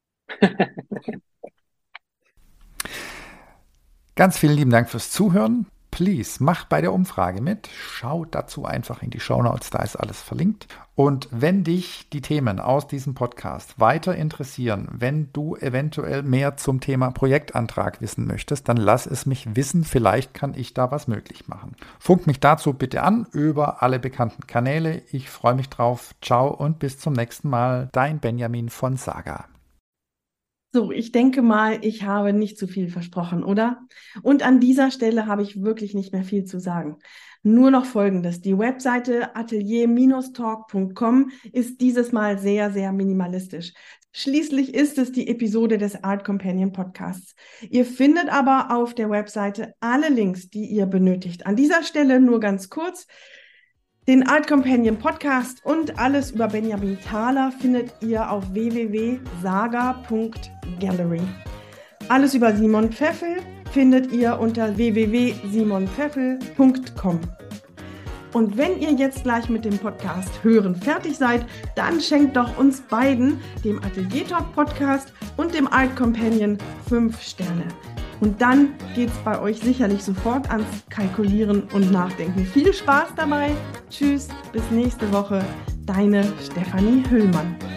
Ganz vielen lieben Dank fürs Zuhören. Please, mach bei der Umfrage mit. Schau dazu einfach in die Shownotes, da ist alles verlinkt. Und wenn dich die Themen aus diesem Podcast weiter interessieren, wenn du eventuell mehr zum Thema Projektantrag wissen möchtest, dann lass es mich wissen. Vielleicht kann ich da was möglich machen. Funk mich dazu bitte an über alle bekannten Kanäle. Ich freue mich drauf. Ciao und bis zum nächsten Mal. Dein Benjamin von Saga. So, ich denke mal, ich habe nicht zu viel versprochen, oder? Und an dieser Stelle habe ich wirklich nicht mehr viel zu sagen. Nur noch Folgendes. Die Webseite atelier talk punkt com ist dieses Mal sehr, sehr minimalistisch. Schließlich ist es die Episode des Art Companion Podcasts. Ihr findet aber auf der Webseite alle Links, die ihr benötigt. An dieser Stelle nur ganz kurz. Den Art Companion Podcast und alles über Benjamin Thaler findet ihr auf w w w punkt saga punkt gallery. Alles über Simon Pfeffel findet ihr unter w w w punkt simon pfeffel punkt com. Und wenn ihr jetzt gleich mit dem Podcast hören fertig seid, dann schenkt doch uns beiden, dem Atelier Talk Podcast und dem Art Companion, fünf Sterne. Und dann geht es bei euch sicherlich sofort ans Kalkulieren und Nachdenken. Viel Spaß dabei. Tschüss, bis nächste Woche. Deine Stefanie Hüllmann.